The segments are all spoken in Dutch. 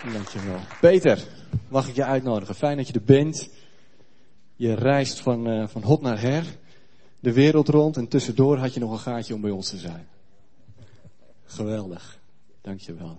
Dankjewel. Peter, mag ik je uitnodigen? Fijn dat je er bent. Je reist van hot naar her, de wereld rond en tussendoor had je nog een gaatje om bij ons te zijn. Geweldig. Dankjewel.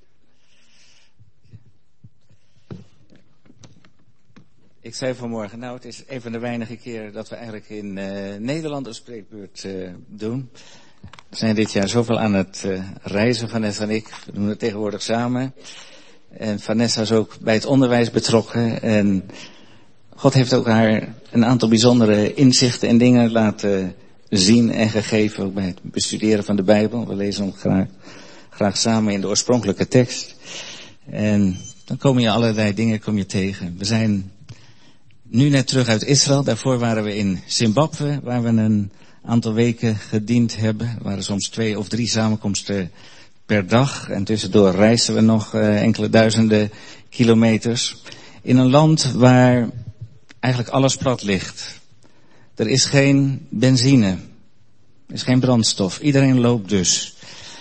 Ik zei vanmorgen, het is een van de weinige keren dat we eigenlijk in Nederland een spreekbeurt doen. We zijn dit jaar zoveel aan het reizen, Vanessa en ik. We doen het tegenwoordig samen. En Vanessa is ook bij het onderwijs betrokken. En God heeft ook haar een aantal bijzondere inzichten en dingen laten zien en gegeven. Ook bij het bestuderen van de Bijbel. We lezen hem graag samen in de oorspronkelijke tekst. En dan kom je allerlei dingen tegen. We zijn nu net terug uit Israël. Daarvoor waren we in Zimbabwe, waar we een aantal weken gediend hebben. Er waren soms 2 of 3 samenkomsten per dag. En tussendoor reizen we nog enkele duizenden kilometers. In een land waar eigenlijk alles plat ligt. Er is geen benzine. Er is geen brandstof. Iedereen loopt dus.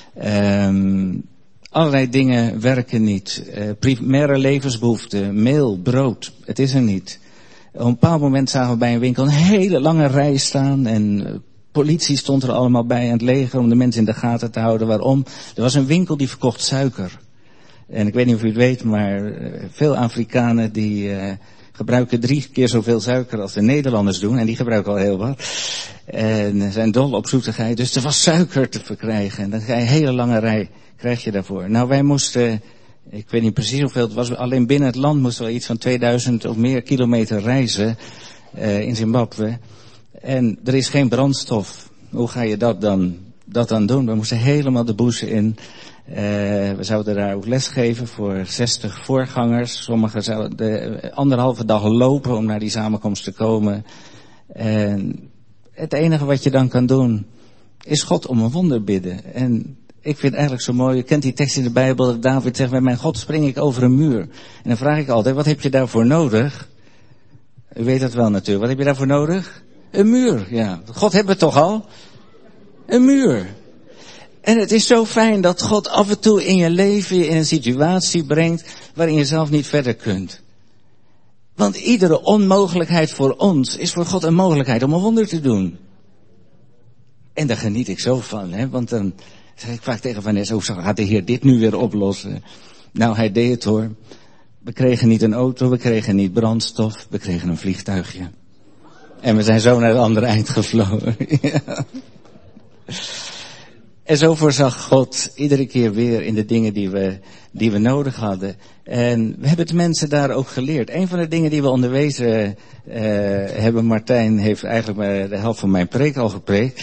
Allerlei dingen werken niet. Primaire levensbehoeften, meel, brood. Het is er niet. Op een bepaald moment zagen we bij een winkel een hele lange rij staan. En politie stond er allemaal bij en het leger om de mensen in de gaten te houden. Waarom? Er was een winkel die verkocht suiker. En ik weet niet of u het weet, maar veel Afrikanen die gebruiken 3 keer zoveel suiker als de Nederlanders doen. En die gebruiken al heel wat. En zijn dol op zoetigheid. Dus er was suiker te verkrijgen. En dan ga je een hele lange rij krijg je daarvoor. Nou, wij moesten, ik weet niet precies hoeveel het was, alleen binnen het land moesten we iets van 2000 of meer kilometer reizen in Zimbabwe. En er is geen brandstof. Hoe ga je dat dan doen? We moesten helemaal de bush in. We zouden daar ook lesgeven voor 60 voorgangers. Sommigen zouden 1,5 dag lopen om naar die samenkomst te komen. En het enige wat je dan kan doen is God om een wonder bidden. En ik vind het eigenlijk zo mooi, je kent die tekst in de Bijbel, dat David zegt, met mijn God spring ik over een muur. En dan vraag ik altijd, wat heb je daarvoor nodig? U weet dat wel natuurlijk, wat heb je daarvoor nodig? Een muur, ja. God hebben we toch al? Een muur. En het is zo fijn dat God af en toe in je leven in een situatie brengt waarin je zelf niet verder kunt. Want iedere onmogelijkheid voor ons is voor God een mogelijkheid om een wonder te doen. En daar geniet ik zo van, hè, want dan zeg ik vaak tegen Vanessa, hoe gaat de Heer dit nu weer oplossen? Nou, hij deed het hoor. We kregen niet een auto, we kregen niet brandstof, we kregen een vliegtuigje. En we zijn zo naar het andere eind gevlogen. Ja. En zo voorzag God iedere keer weer in de dingen die we nodig hadden. En we hebben de mensen daar ook geleerd. Een van de dingen die we onderwezen hebben, Martijn heeft eigenlijk maar de helft van mijn preek al gepreekt,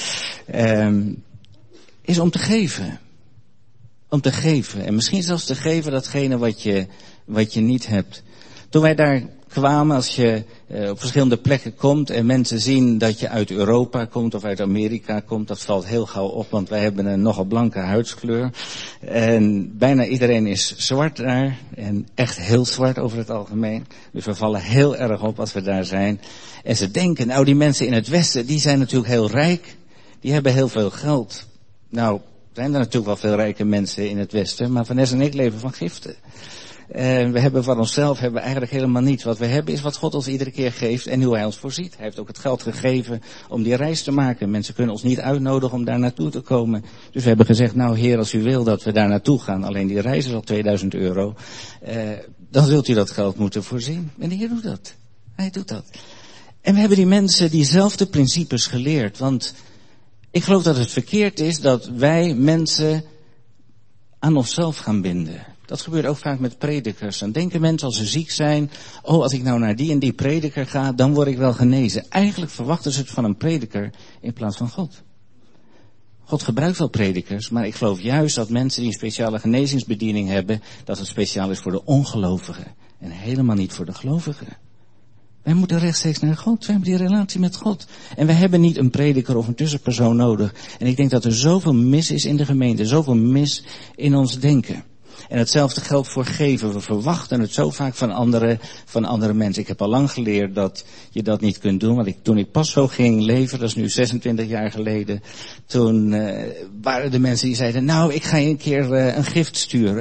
is om te geven. Om te geven. En misschien zelfs te geven datgene wat je niet hebt. Toen wij daar kwamen, als je op verschillende plekken komt en mensen zien dat je uit Europa komt of uit Amerika komt, dat valt heel gauw op, want wij hebben een nogal blanke huidskleur. En bijna iedereen is zwart daar en echt heel zwart over het algemeen. Dus we vallen heel erg op als we daar zijn. En ze denken, nou die mensen in het Westen, die zijn natuurlijk heel rijk. Die hebben heel veel geld. Nou, zijn er natuurlijk wel veel rijke mensen in het Westen, maar Vanessa en ik leven van giften. En we hebben van onszelf eigenlijk helemaal niets. Wat we hebben is wat God ons iedere keer geeft en hoe hij ons voorziet. Hij heeft ook het geld gegeven om die reis te maken. Mensen kunnen ons niet uitnodigen om daar naartoe te komen. Dus we hebben gezegd, nou Heer, als u wil dat we daar naartoe gaan, alleen die reis is al €2000, dan zult u dat geld moeten voorzien. En de Heer doet dat. Hij doet dat. En we hebben die mensen diezelfde principes geleerd. Want ik geloof dat het verkeerd is dat wij mensen aan onszelf gaan binden. Dat gebeurt ook vaak met predikers. Dan denken mensen als ze ziek zijn, als ik nou naar die en die prediker ga, dan word ik wel genezen. Eigenlijk verwachten ze het van een prediker in plaats van God. God gebruikt wel predikers, maar ik geloof juist dat mensen die een speciale genezingsbediening hebben, dat het speciaal is voor de ongelovigen en helemaal niet voor de gelovigen. Wij moeten rechtstreeks naar God. We hebben die relatie met God. En we hebben niet een prediker of een tussenpersoon nodig. En ik denk dat er zoveel mis is in de gemeente, zoveel mis in ons denken. En hetzelfde geldt voor geven. We verwachten het zo vaak van andere mensen. Ik heb al lang geleerd dat je dat niet kunt doen. Want toen ik pas zo ging leven, dat is nu 26 jaar geleden. Toen waren de mensen die zeiden, nou, ik ga je een keer een gift sturen.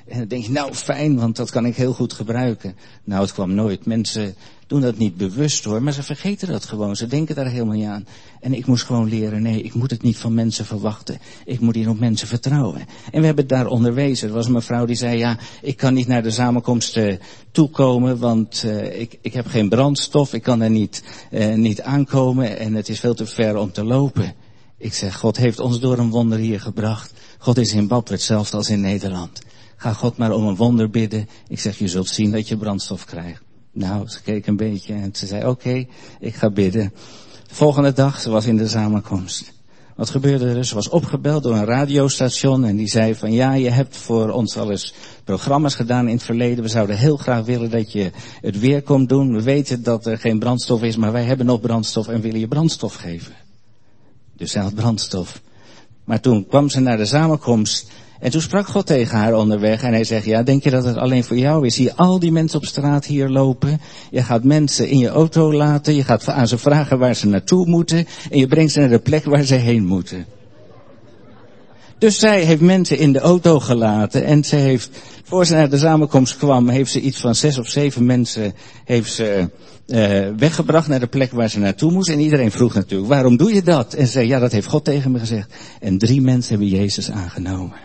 En dan denk je, nou fijn, want dat kan ik heel goed gebruiken. Nou, het kwam nooit. Mensen doen dat niet bewust hoor, maar ze vergeten dat gewoon. Ze denken daar helemaal niet aan. En ik moest gewoon leren, nee, ik moet het niet van mensen verwachten. Ik moet hier op mensen vertrouwen. En we hebben het daar onderwezen. Er was een mevrouw die zei, ja, ik kan niet naar de samenkomsten toekomen, want ik heb geen brandstof. Ik kan er niet aankomen en het is veel te ver om te lopen. Ik zeg, God heeft ons door een wonder hier gebracht. God is in Zimbabwe hetzelfde als in Nederland. Ga God maar om een wonder bidden. Ik zeg, je zult zien dat je brandstof krijgt. Nou, ze keek een beetje en ze zei, oké, ik ga bidden. De volgende dag, ze was in de samenkomst. Wat gebeurde er? Ze was opgebeld door een radiostation en die zei van, ja, je hebt voor ons al eens programma's gedaan in het verleden. We zouden heel graag willen dat je het weer komt doen. We weten dat er geen brandstof is, maar wij hebben nog brandstof en willen je brandstof geven. Dus zij had brandstof. Maar toen kwam ze naar de samenkomst en toen sprak God tegen haar onderweg en hij zegt, ja, denk je dat het alleen voor jou is? Zie je al die mensen op straat hier lopen? Je gaat mensen in je auto laten, je gaat aan ze vragen waar ze naartoe moeten en je brengt ze naar de plek waar ze heen moeten. Dus zij heeft mensen in de auto gelaten en ze heeft, voor ze naar de samenkomst kwam, heeft ze iets van 6 of 7 mensen heeft ze weggebracht naar de plek waar ze naartoe moest. En iedereen vroeg natuurlijk, waarom doe je dat? En ze zei, ja, dat heeft God tegen me gezegd. En 3 mensen hebben Jezus aangenomen.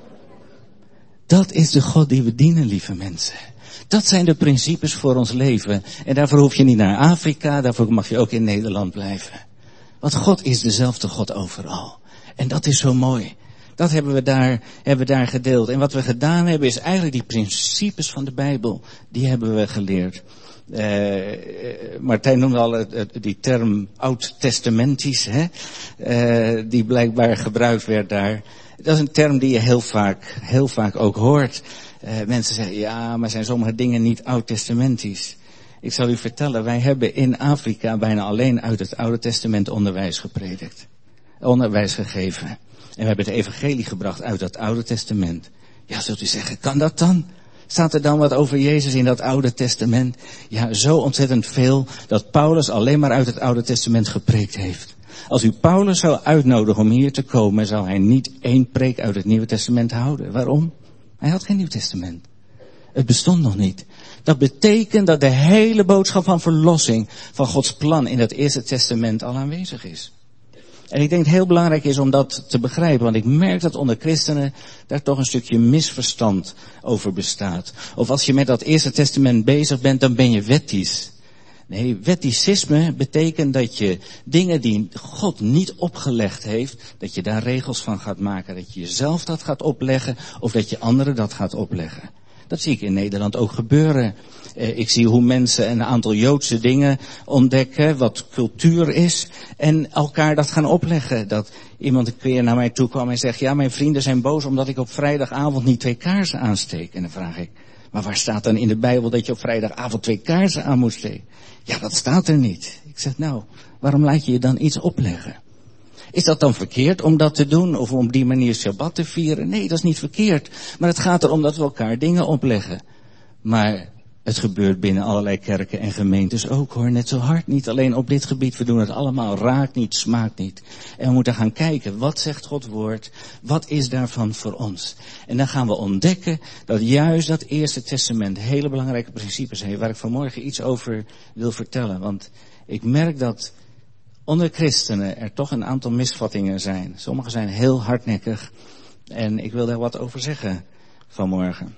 Dat is de God die we dienen, lieve mensen. Dat zijn de principes voor ons leven. En daarvoor hoef je niet naar Afrika, daarvoor mag je ook in Nederland blijven. Want God is dezelfde God overal. En dat is zo mooi. Dat hebben we daar gedeeld. En wat we gedaan hebben is eigenlijk die principes van de Bijbel, die hebben we geleerd. Martijn noemde al die term oud-testamentisch, die blijkbaar gebruikt werd daar. Dat is een term die je heel vaak ook hoort. Mensen zeggen, ja, maar zijn sommige dingen niet oud-testamentisch? Ik zal u vertellen, wij hebben in Afrika bijna alleen uit het Oude Testament onderwijs gegeven. En we hebben het evangelie gebracht uit dat Oude Testament. Ja, zult u zeggen, kan dat dan? Staat er dan wat over Jezus in dat Oude Testament? Ja, zo ontzettend veel dat Paulus alleen maar uit het Oude Testament gepreekt heeft. Als u Paulus zou uitnodigen om hier te komen, zou hij niet 1 preek uit het Nieuwe Testament houden. Waarom? Hij had geen Nieuw Testament. Het bestond nog niet. Dat betekent dat de hele boodschap van verlossing van Gods plan in het Eerste Testament al aanwezig is. En ik denk het heel belangrijk is om dat te begrijpen, want ik merk dat onder christenen daar toch een stukje misverstand over bestaat. Of als je met dat Eerste Testament bezig bent, dan ben je wettisch. Nee, wetticisme betekent dat je dingen die God niet opgelegd heeft, dat je daar regels van gaat maken. Dat je jezelf dat gaat opleggen of dat je anderen dat gaat opleggen. Dat zie ik in Nederland ook gebeuren. Ik zie hoe mensen een aantal Joodse dingen ontdekken, wat cultuur is, en elkaar dat gaan opleggen. Dat iemand een keer naar mij toe kwam en zegt, ja, mijn vrienden zijn boos omdat ik op vrijdagavond niet 2 kaarsen aansteek. En dan vraag ik, maar waar staat dan in de Bijbel dat je op vrijdagavond 2 kaarsen aan moet steken? Ja, dat staat er niet. Ik zeg, nou, waarom laat je je dan iets opleggen? Is dat dan verkeerd om dat te doen of om die manier Shabbat te vieren? Nee, dat is niet verkeerd. Maar het gaat erom dat we elkaar dingen opleggen. Maar het gebeurt binnen allerlei kerken en gemeentes ook hoor. Net zo hard, niet alleen op dit gebied. We doen het allemaal. Raakt niet, smaakt niet. En we moeten gaan kijken, wat zegt Gods woord? Wat is daarvan voor ons? En dan gaan we ontdekken dat juist dat Eerste Testament hele belangrijke principes heeft. Waar ik vanmorgen iets over wil vertellen. Want ik merk dat onder christenen er toch een aantal misvattingen zijn. Sommigen zijn heel hardnekkig. En ik wil daar wat over zeggen vanmorgen.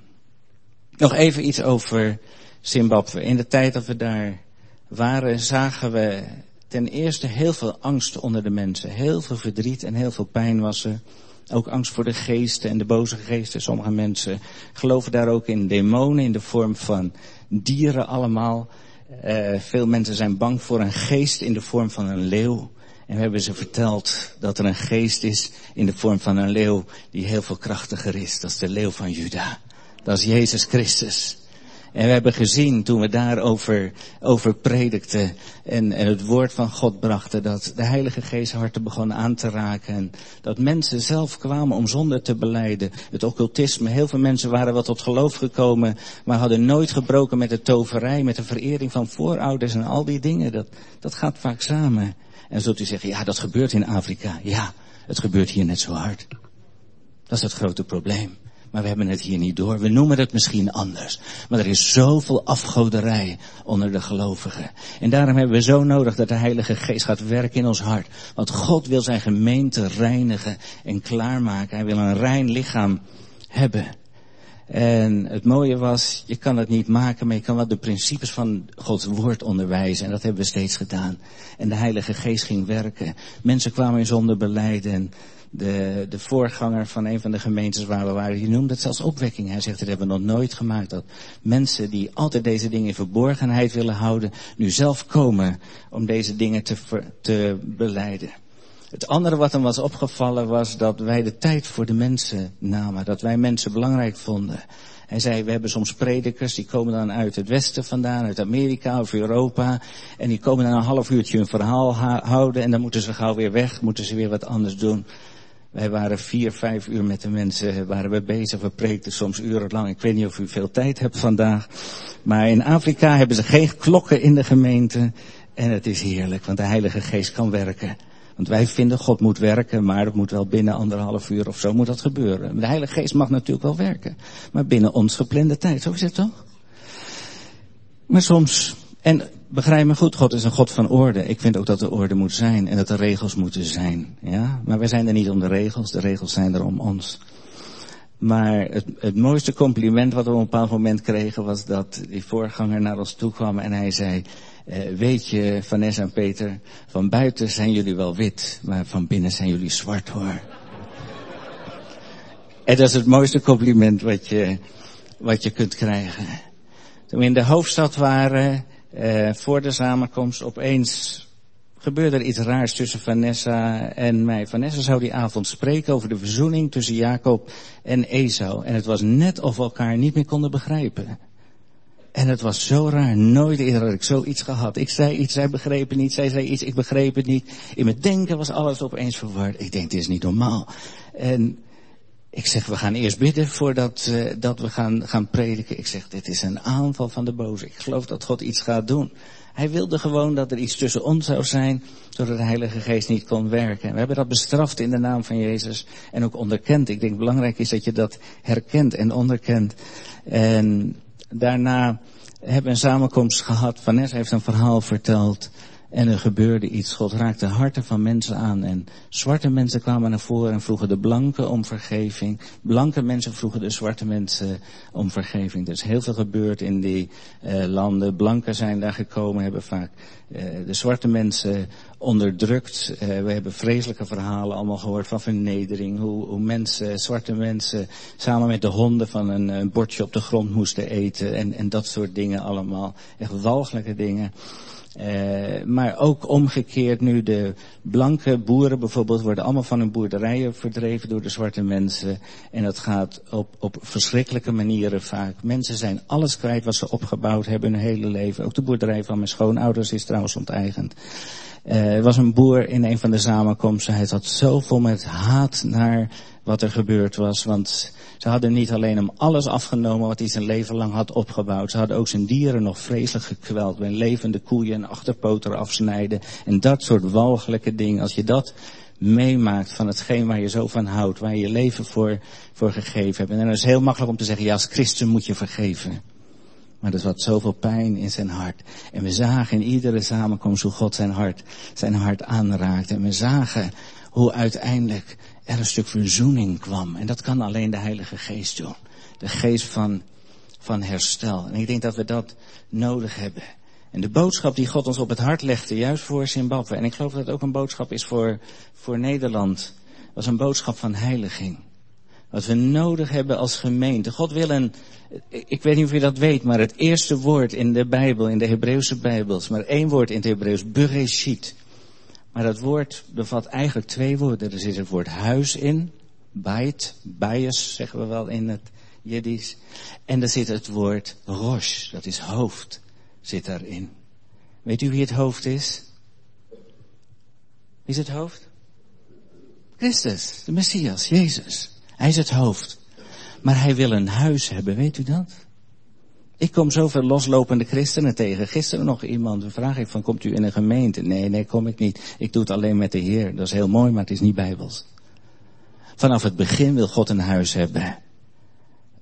Nog even iets over Zimbabwe. In de tijd dat we daar waren, zagen we ten eerste heel veel angst onder de mensen. Heel veel verdriet en heel veel pijn was er. Ook angst voor de geesten en de boze geesten. Sommige mensen geloven daar ook in demonen in de vorm van dieren allemaal. Veel mensen zijn bang voor een geest in de vorm van een leeuw. En we hebben ze verteld dat er een geest is in de vorm van een leeuw die heel veel krachtiger is. Dat is de leeuw van Juda. Dat is Jezus Christus. En we hebben gezien toen we daarover predikten en het woord van God brachten, dat de Heilige Geest harten begon aan te raken. En dat mensen zelf kwamen om zonde te belijden. Het occultisme, heel veel mensen waren wel tot geloof gekomen, maar hadden nooit gebroken met de toverij, met de verering van voorouders en al die dingen. Dat gaat vaak samen. En dan zult u zeggen, ja, dat gebeurt in Afrika. Ja, het gebeurt hier net zo hard. Dat is het grote probleem. Maar we hebben het hier niet door. We noemen het misschien anders. Maar er is zoveel afgoderij onder de gelovigen. En daarom hebben we zo nodig dat de Heilige Geest gaat werken in ons hart. Want God wil zijn gemeente reinigen en klaarmaken. Hij wil een rein lichaam hebben. En het mooie was, je kan het niet maken, maar je kan wel de principes van Gods woord onderwijzen. En dat hebben we steeds gedaan. En de Heilige Geest ging werken. Mensen kwamen in zonde belijden. En de voorganger van een van de gemeentes waar we waren, die noemde het zelfs opwekking. Hij zegt, dat hebben we nog nooit gemaakt. Dat mensen die altijd deze dingen in verborgenheid willen houden, nu zelf komen om deze dingen te belijden. Het andere wat hem was opgevallen was dat wij de tijd voor de mensen namen. Dat wij mensen belangrijk vonden. Hij zei, we hebben soms predikers, die komen dan uit het westen vandaan, uit Amerika of Europa. En die komen dan een half uurtje een verhaal houden en dan moeten ze gauw weer weg, moeten ze weer wat anders doen. Wij waren 4-5 uur met de mensen, waren we bezig, we preekten soms urenlang. Ik weet niet of u veel tijd hebt vandaag. Maar in Afrika hebben ze geen klokken in de gemeente. En het is heerlijk, want de Heilige Geest kan werken. Want wij vinden God moet werken, maar het moet wel binnen 1,5 uur of zo moet dat gebeuren. De Heilige Geest mag natuurlijk wel werken, maar binnen ons geplande tijd. Zo is het toch? Maar soms, en begrijp me goed, God is een God van orde. Ik vind ook dat er orde moet zijn en dat er regels moeten zijn. Ja? Maar wij zijn er niet om de regels zijn er om ons. Maar het mooiste compliment wat we op een bepaald moment kregen was dat die voorganger naar ons toe kwam en hij zei, weet je, Vanessa en Peter, van buiten zijn jullie wel wit, maar van binnen zijn jullie zwart hoor. En dat is het mooiste compliment wat je kunt krijgen. Toen we in de hoofdstad waren, voor de samenkomst, opeens gebeurde er iets raars tussen Vanessa en mij. Vanessa zou die avond spreken over de verzoening tussen Jacob en Esau. En het was net of we elkaar niet meer konden begrijpen. En het was zo raar. Nooit eerder had ik zoiets gehad. Ik zei iets, zij begreep het niet. Zij zei iets, ik begreep het niet. In mijn denken was alles opeens verward. Ik denk, dit is niet normaal. En ik zeg, we gaan eerst bidden voordat dat we gaan prediken. Ik zeg, dit is een aanval van de boze. Ik geloof dat God iets gaat doen. Hij wilde gewoon dat er iets tussen ons zou zijn, zodat de Heilige Geest niet kon werken. We hebben dat bestraft in de naam van Jezus en ook onderkend. Ik denk belangrijk is dat je dat herkent en onderkent. En daarna hebben we een samenkomst gehad. Vanessa heeft een verhaal verteld. En er gebeurde iets. God raakte harten van mensen aan. En zwarte mensen kwamen naar voren en vroegen de blanken om vergeving. Blanke mensen vroegen de zwarte mensen om vergeving. Er is heel veel gebeurd in die landen. Blanken zijn daar gekomen, hebben vaak de zwarte mensen onderdrukt. We hebben vreselijke verhalen allemaal gehoord van vernedering. Hoe mensen, zwarte mensen, samen met de honden van een bordje op de grond moesten eten. En dat soort dingen allemaal. Echt walgelijke dingen. Maar ook omgekeerd nu de blanke boeren bijvoorbeeld worden allemaal van hun boerderijen verdreven door de zwarte mensen. En dat gaat op verschrikkelijke manieren vaak. Mensen zijn alles kwijt wat ze opgebouwd hebben hun hele leven. Ook de boerderij van mijn schoonouders is trouwens onteigend. Er was een boer in een van de samenkomsten. Hij zat zo vol met haat naar wat er gebeurd was. Want ze hadden niet alleen hem alles afgenomen wat hij zijn leven lang had opgebouwd. Ze hadden ook zijn dieren nog vreselijk gekweld. Bij levende koeien en achterpoten afsnijden. En dat soort walgelijke dingen. Als je dat meemaakt van hetgeen waar je zo van houdt. Waar je je leven voor gegeven hebt. En dan is het heel makkelijk om te zeggen, ja, als christen moet je vergeven. Maar er zat zoveel pijn in zijn hart. En we zagen in iedere samenkomst hoe God zijn hart aanraakte. En we zagen hoe uiteindelijk er een stuk verzoening kwam. En dat kan alleen de Heilige Geest doen. De geest van herstel. En ik denk dat we dat nodig hebben. En de boodschap die God ons op het hart legde, juist voor Zimbabwe. En ik geloof dat het ook een boodschap is voor Nederland. Was een boodschap van heiliging. Wat we nodig hebben als gemeente. God wil ik weet niet of je dat weet, maar het eerste woord in de Bijbel, in de Hebreeuwse Bijbels, maar 1 woord in het Hebreeuws, Bereshit. Maar dat woord bevat eigenlijk 2 woorden. Er zit het woord huis in, bait, bias zeggen we wel in het Jiddisch. En er zit het woord rosh, dat is hoofd, zit daarin. Weet u wie het hoofd is? Wie is het hoofd? Christus, de Messias, Jezus. Hij is het hoofd. Maar hij wil een huis hebben, weet u dat? Ik kom zoveel loslopende christenen tegen. Gisteren nog iemand, dan vraag ik van, komt u in een gemeente? Nee, kom ik niet. Ik doe het alleen met de Heer. Dat is heel mooi, maar het is niet bijbels. Vanaf het begin wil God een huis hebben.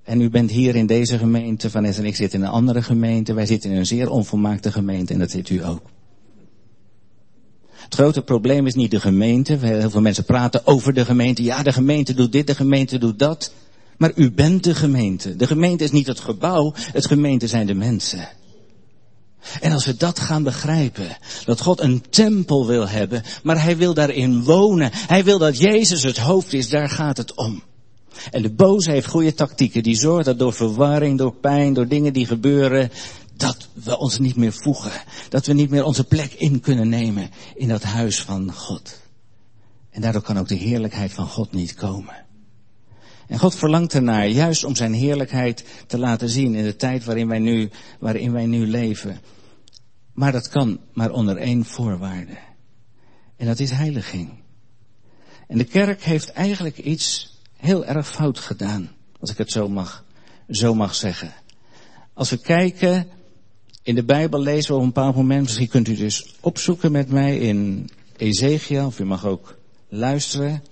En u bent hier in deze gemeente, Vanessa en ik zitten in een andere gemeente. Wij zitten in een zeer onvolmaakte gemeente en dat zit u ook. Het grote probleem is niet de gemeente. Heel veel mensen praten over de gemeente. Ja, de gemeente doet dit, de gemeente doet dat. Maar u bent de gemeente. De gemeente is niet het gebouw, het gemeente zijn de mensen. En als we dat gaan begrijpen, dat God een tempel wil hebben, maar hij wil daarin wonen. Hij wil dat Jezus het hoofd is, daar gaat het om. En de boze heeft goede tactieken, die zorgt dat door verwarring, door pijn, door dingen die gebeuren, dat we ons niet meer voegen. Dat we niet meer onze plek in kunnen nemen in dat huis van God. En daardoor kan ook de heerlijkheid van God niet komen. En God verlangt ernaar, juist om zijn heerlijkheid te laten zien in de tijd waarin wij nu leven. Maar dat kan maar onder één voorwaarde. En dat is heiliging. En de kerk heeft eigenlijk iets heel erg fout gedaan, als ik het zo mag zeggen. Als we kijken, in de Bijbel lezen we op een bepaald moment, misschien kunt u dus opzoeken met mij in Ezechiel, of u mag ook luisteren.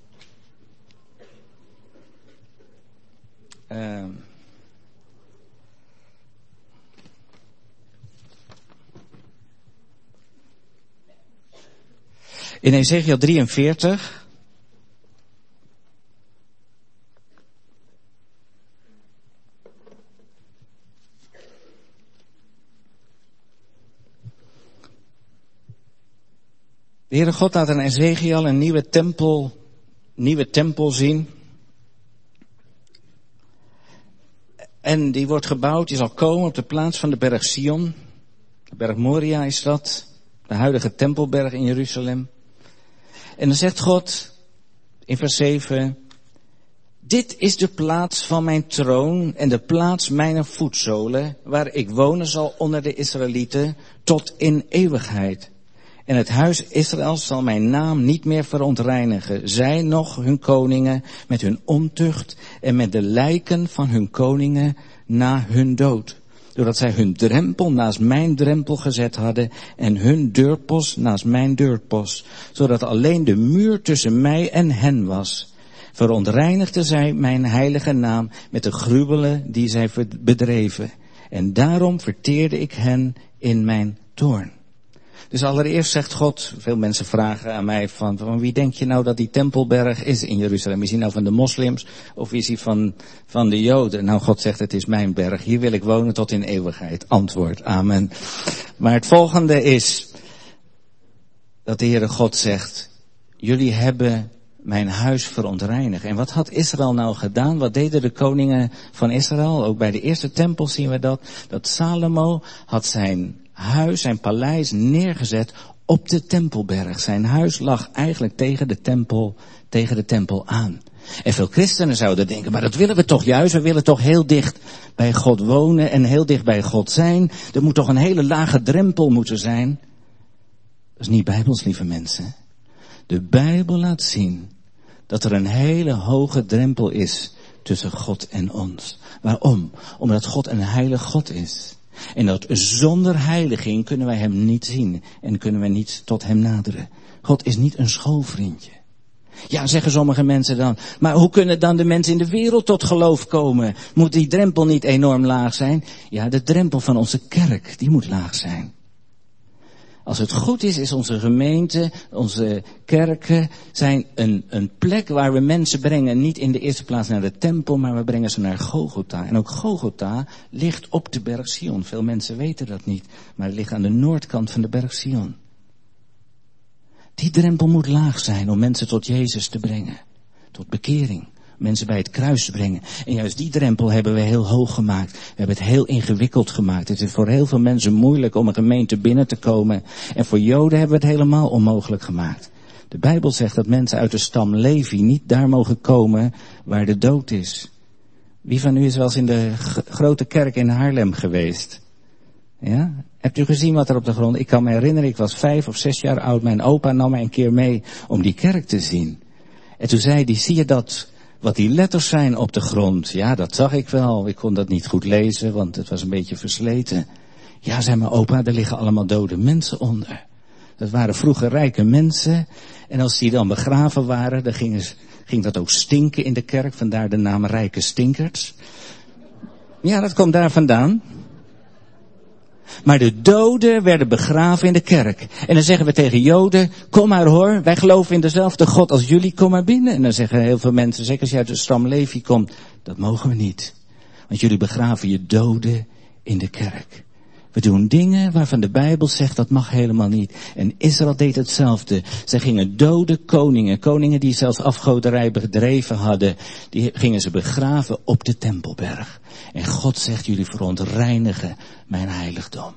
In Ezechiel 43. De Heere God laat aan Ezechiel een nieuwe tempel zien. En die wordt gebouwd, die zal komen op de plaats van de berg Sion. De berg Moria is dat, de huidige tempelberg in Jeruzalem. En dan zegt God in vers 7, dit is de plaats van mijn troon en de plaats mijner voetzolen, waar ik wonen zal onder de Israëlieten tot in eeuwigheid. En het huis Israël zal mijn naam niet meer verontreinigen, zij noch hun koningen met hun ontucht en met de lijken van hun koningen na hun dood. Doordat zij hun drempel naast mijn drempel gezet hadden en hun deurpost naast mijn deurpost. Zodat alleen de muur tussen mij en hen was. Verontreinigden zij mijn heilige naam met de gruwelen die zij bedreven. En daarom verteerde ik hen in mijn toorn. Dus allereerst zegt God, veel mensen vragen aan mij van wie denk je nou dat die tempelberg is in Jeruzalem? Is hij nou van de moslims of is hij van de Joden? Nou, God zegt het is mijn berg, hier wil ik wonen tot in eeuwigheid. Antwoord, amen. Maar het volgende is dat de Heere God zegt, jullie hebben mijn huis verontreinigd. En wat had Israël nou gedaan? Wat deden de koningen van Israël? Ook bij de eerste tempel zien we dat Salomo had zijn huis, zijn paleis neergezet op de tempelberg. Zijn huis lag eigenlijk tegen de tempel aan. En veel christenen zouden denken, maar dat willen we toch juist. We willen toch heel dicht bij God wonen en heel dicht bij God zijn. Er moet toch een hele lage drempel moeten zijn. Dat is niet bijbels, lieve mensen. De Bijbel laat zien dat er een hele hoge drempel is tussen God en ons. Waarom? Omdat God een heilig God is. En dat zonder heiliging kunnen wij hem niet zien en kunnen wij niet tot hem naderen. God is niet een schoolvriendje. Ja, zeggen sommige mensen dan, maar hoe kunnen dan de mensen in de wereld tot geloof komen? Moet die drempel niet enorm laag zijn? Ja, de drempel van onze kerk, die moet laag zijn. Als het goed is onze gemeente, onze kerken zijn een plek waar we mensen brengen. Niet in de eerste plaats naar de tempel, maar we brengen ze naar Golgotha. En ook Golgotha ligt op de berg Sion. Veel mensen weten dat niet, maar het ligt aan de noordkant van de berg Sion. Die drempel moet laag zijn om mensen tot Jezus te brengen. Tot bekering. Mensen bij het kruis te brengen. En juist die drempel hebben we heel hoog gemaakt. We hebben het heel ingewikkeld gemaakt. Het is voor heel veel mensen moeilijk om een gemeente binnen te komen. En voor Joden hebben we het helemaal onmogelijk gemaakt. De Bijbel zegt dat mensen uit de stam Levi niet daar mogen komen waar de dood is. Wie van u is wel eens in de grote kerk in Haarlem geweest? Ja? Hebt u gezien wat er op de grond? Ik kan me herinneren, ik was 5 of 6 jaar oud. Mijn opa nam mij een keer mee om die kerk te zien. En toen zei hij, zie je dat, wat die letters zijn op de grond? Ja, dat zag ik wel. Ik kon dat niet goed lezen, want het was een beetje versleten. Ja, zei mijn opa, er liggen allemaal dode mensen onder. Dat waren vroeger rijke mensen. En als die dan begraven waren, dan ging dat ook stinken in de kerk. Vandaar de naam rijke stinkers. Ja, dat komt daar vandaan. Maar de doden werden begraven in de kerk. En dan zeggen we tegen Joden, kom maar hoor, wij geloven in dezelfde God als jullie, kom maar binnen. En dan zeggen heel veel mensen, zeker als je uit de stam Levi komt, dat mogen we niet. Want jullie begraven je doden in de kerk. We doen dingen waarvan de Bijbel zegt dat mag helemaal niet. En Israël deed hetzelfde. Zij gingen dode koningen die zelfs afgoderij bedreven hadden, die gingen ze begraven op de Tempelberg. En God zegt, jullie verontreinigen mijn heiligdom.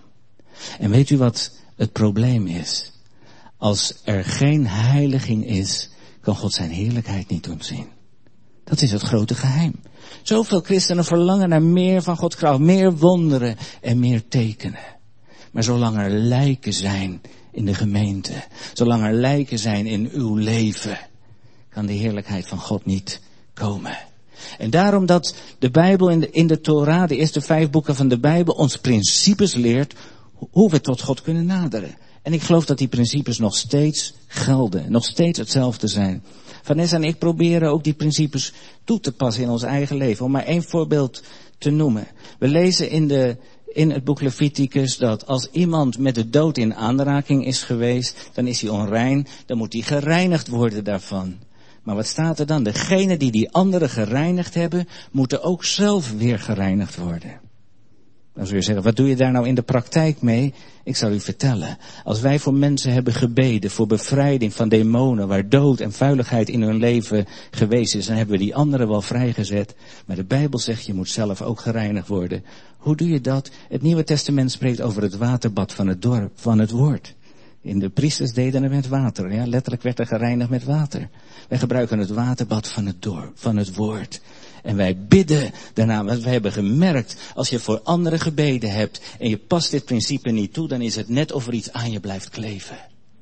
En weet u wat het probleem is? Als er geen heiliging is, kan God zijn heerlijkheid niet doen zien. Dat is het grote geheim. Zoveel christenen verlangen naar meer van Gods kracht, meer wonderen en meer tekenen. Maar zolang er lijken zijn in de gemeente, zolang er lijken zijn in uw leven, kan de heerlijkheid van God niet komen. En daarom dat de Bijbel in de Torah, de eerste 5 boeken van de Bijbel, ons principes leert hoe we tot God kunnen naderen. En ik geloof dat die principes nog steeds gelden, nog steeds hetzelfde zijn. Vanessa en ik proberen ook die principes toe te passen in ons eigen leven. Om maar 1 voorbeeld te noemen. We lezen in het boek Leviticus dat als iemand met de dood in aanraking is geweest, dan is hij onrein, dan moet hij gereinigd worden daarvan. Maar wat staat er dan? Degene die anderen gereinigd hebben, moeten ook zelf weer gereinigd worden. Dan zul je zeggen, wat doe je daar nou in de praktijk mee? Ik zal u vertellen. Als wij voor mensen hebben gebeden voor bevrijding van demonen, waar dood en vuiligheid in hun leven geweest is, dan hebben we die anderen wel vrijgezet. Maar de Bijbel zegt, je moet zelf ook gereinigd worden. Hoe doe je dat? Het Nieuwe Testament spreekt over het waterbad van het dorp, van het woord. In de priesters deden het met water. Ja, letterlijk werd er gereinigd met water. Wij gebruiken het waterbad van het dorp, van het woord. En wij bidden daarna, want wij hebben gemerkt, als je voor anderen gebeden hebt en je past dit principe niet toe, dan is het net of er iets aan je blijft kleven.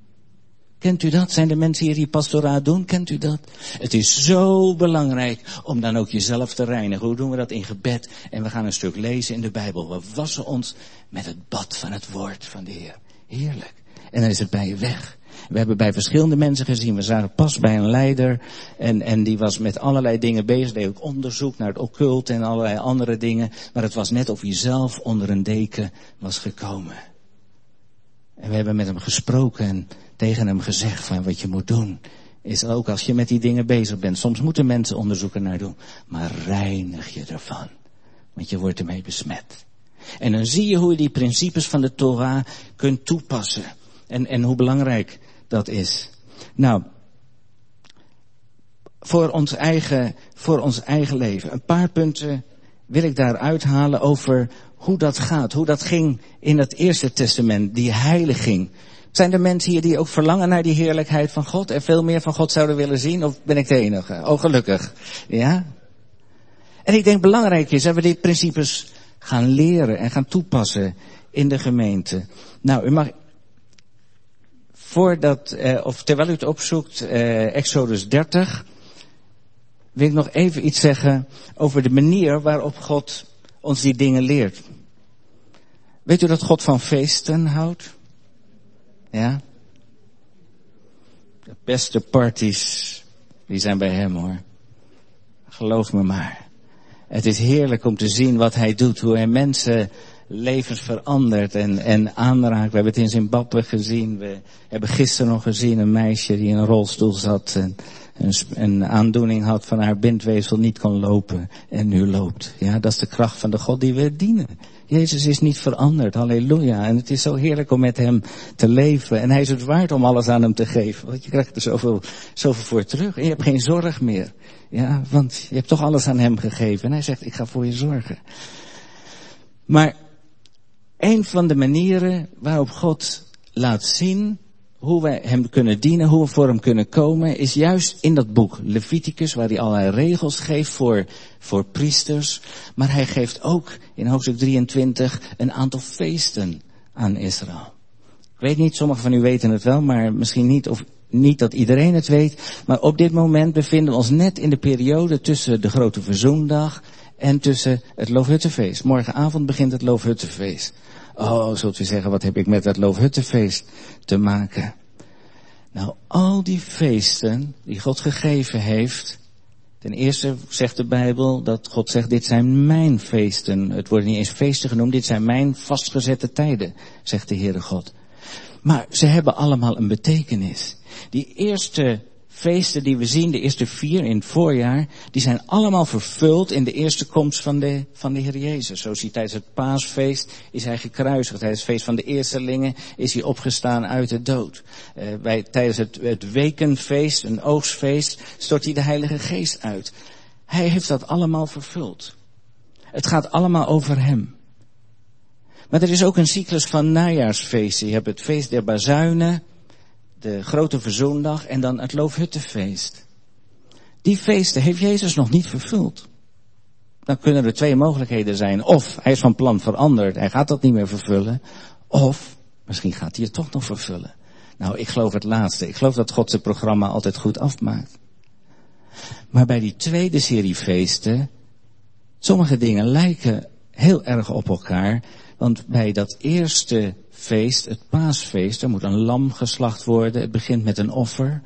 Kent u dat? Zijn er mensen hier die pastoraat doen? Kent u dat? Het is zo belangrijk om dan ook jezelf te reinigen. Hoe doen we dat? In gebed. En we gaan een stuk lezen in de Bijbel. We wassen ons met het bad van het woord van de Heer. Heerlijk. En dan is het bij je weg. We hebben bij verschillende mensen gezien, we zagen pas bij een leider en die was met allerlei dingen bezig, deed ook onderzoek naar het occult en allerlei andere dingen, maar het was net of hij zelf onder een deken was gekomen. En we hebben met hem gesproken en tegen hem gezegd van wat je moet doen, is ook als je met die dingen bezig bent, soms moeten mensen onderzoeken naar doen, maar reinig je ervan, want je wordt ermee besmet. En dan zie je hoe je die principes van de Torah kunt toepassen. En hoe belangrijk dat is. Nou, voor ons eigen leven. Een paar punten wil ik daar uithalen over hoe dat gaat. Hoe dat ging in het Eerste Testament, die heiliging. Zijn er mensen hier die ook verlangen naar die heerlijkheid van God? En veel meer van God zouden willen zien? Of ben ik de enige? Oh, gelukkig. Ja? En ik denk belangrijk is dat we die principes gaan leren en gaan toepassen in de gemeente. Nou, u mag... terwijl u het opzoekt, Exodus 30, wil ik nog even iets zeggen over de manier waarop God ons die dingen leert. Weet u dat God van feesten houdt? Ja? De beste parties, die zijn bij hem hoor. Geloof me maar. Het is heerlijk om te zien wat hij doet, hoe hij mensen levens verandert en aanraakt. We hebben het in Zimbabwe gezien. We hebben gisteren nog gezien een meisje die in een rolstoel zat en een aandoening had van haar bindweefsel, niet kon lopen en nu loopt. Ja, dat is de kracht van de God die we dienen. Jezus is niet veranderd, halleluja. En het is zo heerlijk om met hem te leven. En hij is het waard om alles aan hem te geven. Want je krijgt er zoveel voor terug. En je hebt geen zorg meer. Ja, want je hebt toch alles aan hem gegeven. En hij zegt, ik ga voor je zorgen. Maar een van de manieren waarop God laat zien hoe wij hem kunnen dienen, hoe we voor hem kunnen komen, is juist in dat boek Leviticus, waar hij allerlei regels geeft voor priesters. Maar hij geeft ook in hoofdstuk 23 een aantal feesten aan Israël. Ik weet niet, sommigen van u weten het wel, maar misschien niet, of niet dat iedereen het weet. Maar op dit moment bevinden we ons net in de periode tussen de Grote Verzoendag en tussen het Loofhuttenfeest. Morgenavond begint het Loofhuttenfeest. Oh, zult u zeggen, wat heb ik met dat Loofhuttenfeest te maken? Nou, al die feesten die God gegeven heeft, Ten eerste zegt de Bijbel dat God zegt, dit zijn mijn feesten. Het worden niet eens feesten genoemd, dit zijn mijn vastgezette tijden, zegt de Heere God. Maar ze hebben allemaal een betekenis. Die eerste feesten die we zien, de eerste 4 in het voorjaar, die zijn allemaal vervuld in de eerste komst van de Heer Jezus. Zo ziet tijdens het paasfeest is hij gekruisigd. Tijdens het feest van de eerstelingen is hij opgestaan uit de dood. Tijdens het wekenfeest, een oogstfeest, stort hij de Heilige Geest uit. Hij heeft dat allemaal vervuld. Het gaat allemaal over hem. Maar er is ook een cyclus van najaarsfeesten. Je hebt het feest der bazuinen, de grote verzoendag en dan het loofhuttenfeest. Die feesten heeft Jezus nog niet vervuld. Dan kunnen er 2 mogelijkheden zijn. Of hij is van plan veranderd, hij gaat dat niet meer vervullen. Of misschien gaat hij het toch nog vervullen. Nou, ik geloof het laatste. Ik geloof dat God zijn programma altijd goed afmaakt. Maar bij die tweede serie feesten, sommige dingen lijken heel erg op elkaar. Want bij dat eerste feest, het paasfeest, er moet een lam geslacht worden. Het begint met een offer.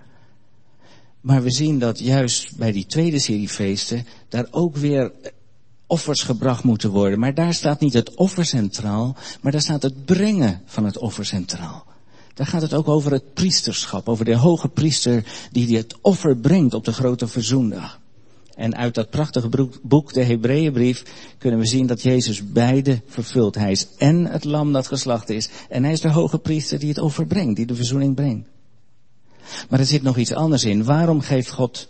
Maar we zien dat juist bij die tweede serie feesten, daar ook weer offers gebracht moeten worden. Maar daar staat niet het offer centraal, maar daar staat het brengen van het offer centraal. Daar gaat het ook over het priesterschap, over de hoge priester die het offer brengt op de grote verzoendag. En uit dat prachtige boek, de Hebreeënbrief, kunnen we zien dat Jezus beide vervult. Hij is en het lam dat geslacht is, en hij is de hoge priester die het offer brengt, die de verzoening brengt. Maar er zit nog iets anders in. Waarom geeft God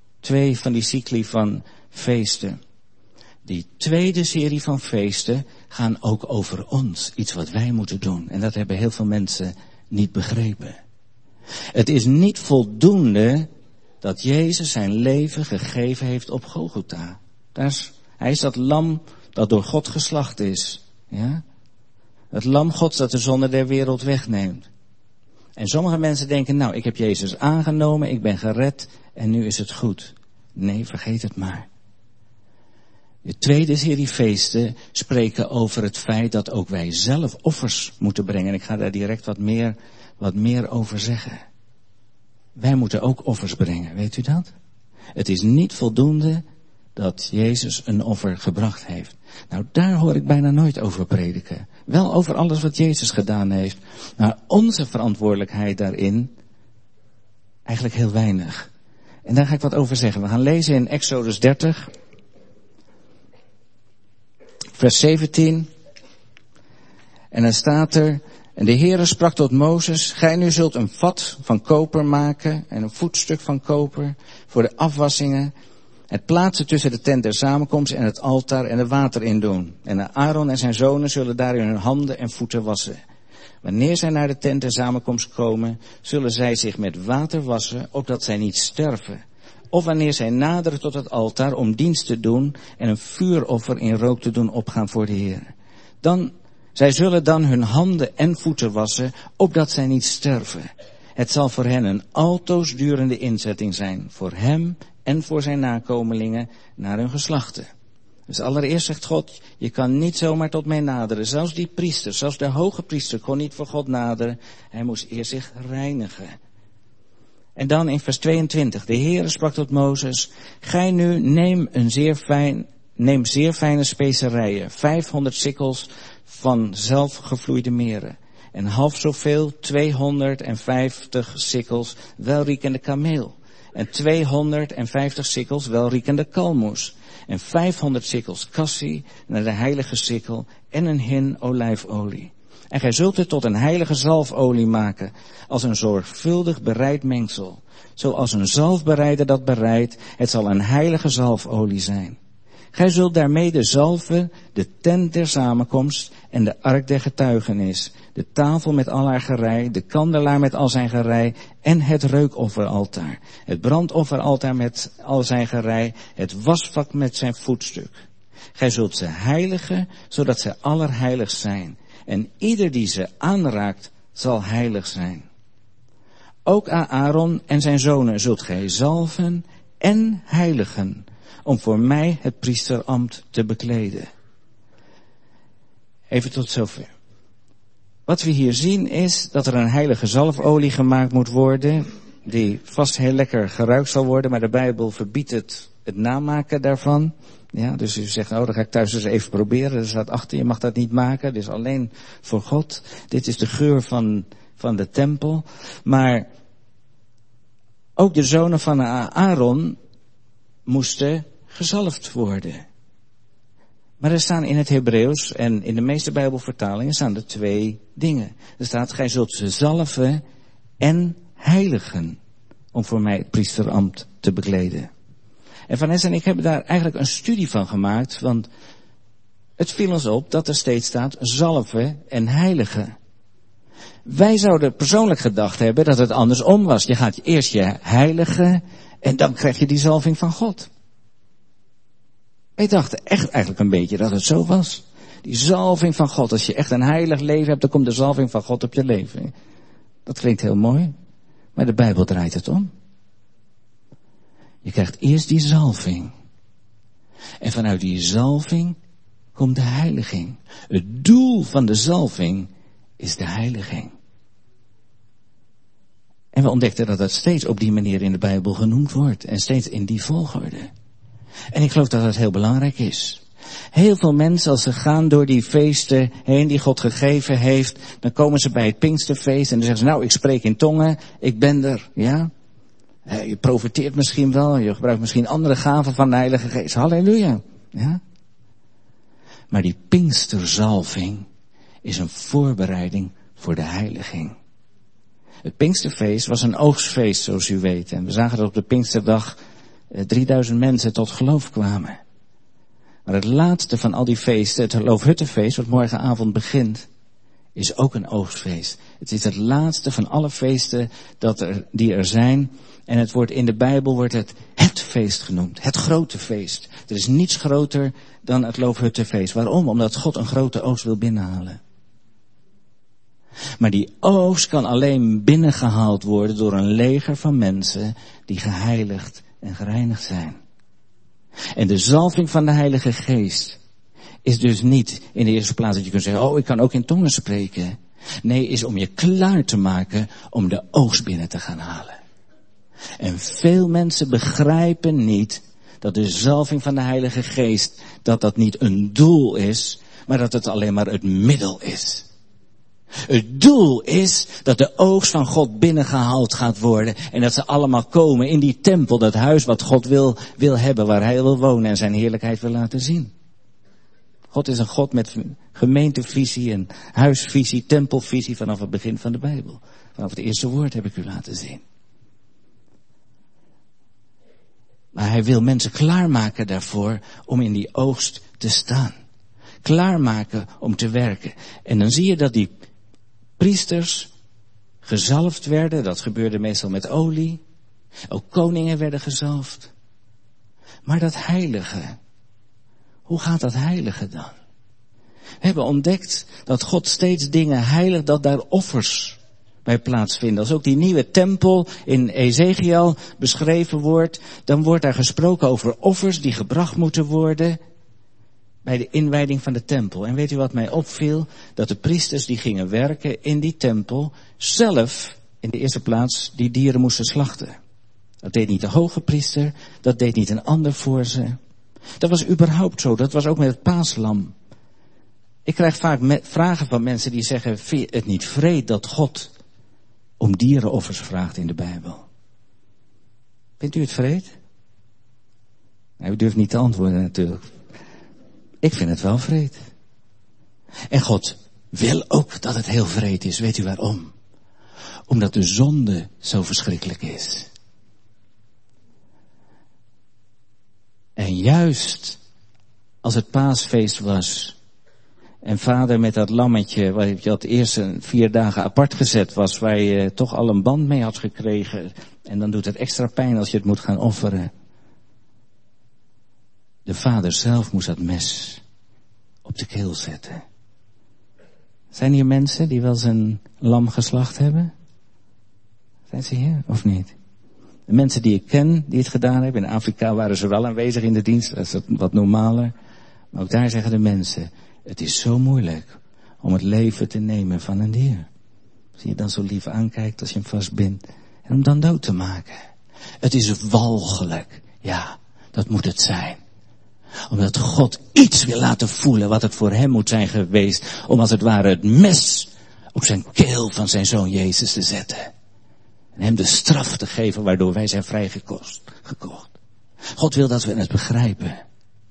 2 van die cycli van feesten? Die tweede serie van feesten gaan ook over ons, iets wat wij moeten doen. En dat hebben heel veel mensen niet begrepen. Het is niet voldoende dat Jezus zijn leven gegeven heeft op Golgotha. Hij is dat lam dat door God geslacht is. Ja? Het lam Gods dat de zonde der wereld wegneemt. En sommige mensen denken, nou, ik heb Jezus aangenomen, ik ben gered en nu is het goed. Nee, vergeet het maar. De tweede serie feesten spreken over het feit dat ook wij zelf offers moeten brengen. En ik ga daar direct wat meer over zeggen. Wij moeten ook offers brengen, weet u dat? Het is niet voldoende dat Jezus een offer gebracht heeft. Nou, daar hoor ik bijna nooit over prediken. Wel over alles wat Jezus gedaan heeft. Maar onze verantwoordelijkheid daarin, eigenlijk heel weinig. En daar ga ik wat over zeggen. We gaan lezen in Exodus 30, vers 17. En dan staat er: en de Heere sprak tot Mozes, gij nu zult een vat van koper maken en een voetstuk van koper voor de afwassingen. Het plaatsen tussen de tent der samenkomst en het altaar en er water in doen. En Aaron en zijn zonen zullen daarin hun handen en voeten wassen. Wanneer zij naar de tent der samenkomst komen, zullen zij zich met water wassen, opdat zij niet sterven. Of wanneer zij naderen tot het altaar om dienst te doen en een vuuroffer in rook te doen opgaan voor de Heer. Zij zullen dan hun handen en voeten wassen, opdat zij niet sterven. Het zal voor hen een altoosdurende inzetting zijn, voor hem en voor zijn nakomelingen naar hun geslachten. Dus allereerst zegt God, je kan niet zomaar tot mij naderen. Zelfs die priester, zelfs de hoge priester kon niet voor God naderen. Hij moest eerst zich reinigen. En dan in vers 22, de Heere sprak tot Mozes, gij nu neem zeer fijne specerijen, 500 sikkels van zelfgevloeide meren. En half zoveel, 250 sikkels welriekende kameel. En 250 sikkels welriekende kalmoes. En 500 sikkels cassie, naar de heilige sikkel, en een hin olijfolie. En gij zult het tot een heilige zalfolie maken, als een zorgvuldig bereid mengsel. Zoals een zalfbereider dat bereidt, het zal een heilige zalfolie zijn. Gij zult daarmee zalven de tent der samenkomst en de ark der getuigenis, de tafel met al haar gerei, de kandelaar met al zijn gerei en het reukofferaltaar, het brandofferaltaar met al zijn gerei, het wasvak met zijn voetstuk. Gij zult ze heiligen, zodat ze allerheilig zijn. En ieder die ze aanraakt, zal heilig zijn. Ook Aaron en zijn zonen zult gij zalven en heiligen, om voor mij het priesterambt te bekleden. Even tot zover. Wat we hier zien is dat er een heilige zalfolie gemaakt moet worden, die vast heel lekker geruikt zal worden, maar de Bijbel verbiedt het het namaken daarvan. Ja, dus u zegt, dan ga ik thuis eens even proberen. Er staat achter, je mag dat niet maken. Dit is alleen voor God. Dit is de geur van de tempel. Maar ook de zonen van Aaron moesten gezalfd worden. Maar er staan in het Hebreeuws en in de meeste Bijbelvertalingen staan er 2 dingen. Er staat, gij zult ze zalven en heiligen om voor mij het priesterambt te bekleden. En Vanessa en ik hebben daar eigenlijk een studie van gemaakt, want het viel ons op dat er steeds staat zalven en heiligen. Wij zouden persoonlijk gedacht hebben dat het andersom was. Je gaat eerst je heiligen en dan krijg je die zalving van God. Wij dachten echt eigenlijk een beetje dat het zo was. Die zalving van God, als je echt een heilig leven hebt, dan komt de zalving van God op je leven. Dat klinkt heel mooi, maar de Bijbel draait het om. Je krijgt eerst die zalving. En vanuit die zalving komt de heiliging. Het doel van de zalving is de heiliging. En we ontdekten dat het steeds op die manier in de Bijbel genoemd wordt. En steeds in die volgorde. En ik geloof dat dat heel belangrijk is. Heel veel mensen, als ze gaan door die feesten heen die God gegeven heeft, dan komen ze bij het Pinksterfeest en dan zeggen ze, nou, ik spreek in tongen, ik ben er, ja. Je profeteert misschien wel, je gebruikt misschien andere gaven van de Heilige Geest, halleluja, ja. Maar die Pinksterzalving is een voorbereiding voor de heiliging. Het Pinksterfeest was een oogstfeest, zoals u weet. En we zagen dat op de Pinksterdag 3000 mensen tot geloof kwamen. Maar het laatste van al die feesten, het Loofhuttenfeest, wat morgenavond begint, is ook een oogstfeest. Het is het laatste van alle feesten die er zijn. En het wordt in de Bijbel wordt het feest genoemd. Het grote feest. Er is niets groter dan het Loofhuttenfeest. Waarom? Omdat God een grote oogst wil binnenhalen. Maar die oogst kan alleen binnengehaald worden door een leger van mensen die geheiligd en gereinigd zijn. En de zalving van de Heilige Geest is dus niet in de eerste plaats dat je kunt zeggen, ik kan ook in tongen spreken. Nee, is om je klaar te maken om de oogst binnen te gaan halen. En veel mensen begrijpen niet dat de zalving van de Heilige Geest, dat niet een doel is, maar dat het alleen maar het middel is. Het doel is dat de oogst van God binnengehaald gaat worden. En dat ze allemaal komen in die tempel, dat huis wat God wil hebben, waar hij wil wonen en zijn heerlijkheid wil laten zien. God is een God met gemeentevisie en huisvisie, tempelvisie vanaf het begin van de Bijbel. Vanaf het eerste woord heb ik u laten zien. Maar hij wil mensen klaarmaken daarvoor om in die oogst te staan. Klaarmaken om te werken. En dan zie je dat die priesters gezalfd werden. Dat gebeurde meestal met olie. Ook koningen werden gezalfd. Maar dat heilige. Hoe gaat dat heilige dan? We hebben ontdekt dat God steeds dingen heiligt, dat daar offers bij plaatsvinden. Als ook die nieuwe tempel in Ezekiel beschreven wordt, dan wordt daar gesproken over offers die gebracht moeten worden bij de inwijding van de tempel. En weet u wat mij opviel? Dat de priesters die gingen werken in die tempel zelf in de eerste plaats die dieren moesten slachten. Dat deed niet de hoge priester, dat deed niet een ander voor ze. Dat was überhaupt zo, dat was ook met het paaslam. Ik krijg vaak vragen van mensen die zeggen, vind je het niet vreed dat God om dierenoffers vraagt in de Bijbel? Vindt u het vreed? Nou, u durft niet te antwoorden natuurlijk. Ik vind het wel vreed. En God wil ook dat het heel vreed is. Weet u waarom? Omdat de zonde zo verschrikkelijk is. En juist als het paasfeest was en vader met dat lammetje, waar je had eerst 4 dagen apart gezet was, waar je toch al een band mee had gekregen. En dan doet het extra pijn als je het moet gaan offeren. De vader zelf moest dat mes op de keel zetten. Zijn hier mensen die wel eens een lam geslacht hebben? Zijn ze hier of niet? De mensen die ik ken, die het gedaan hebben, in Afrika waren ze wel aanwezig in de dienst, dat is wat normaler. Maar ook daar zeggen de mensen, het is zo moeilijk om het leven te nemen van een dier. Als je dan zo lief aankijkt als je hem vastbindt en hem dan dood te maken. Het is walgelijk, ja. Dat moet het zijn. Omdat God iets wil laten voelen wat het voor hem moet zijn geweest. Om als het ware het mes op zijn keel van zijn zoon Jezus te zetten. En hem de straf te geven waardoor wij zijn vrijgekocht. God wil dat we het begrijpen.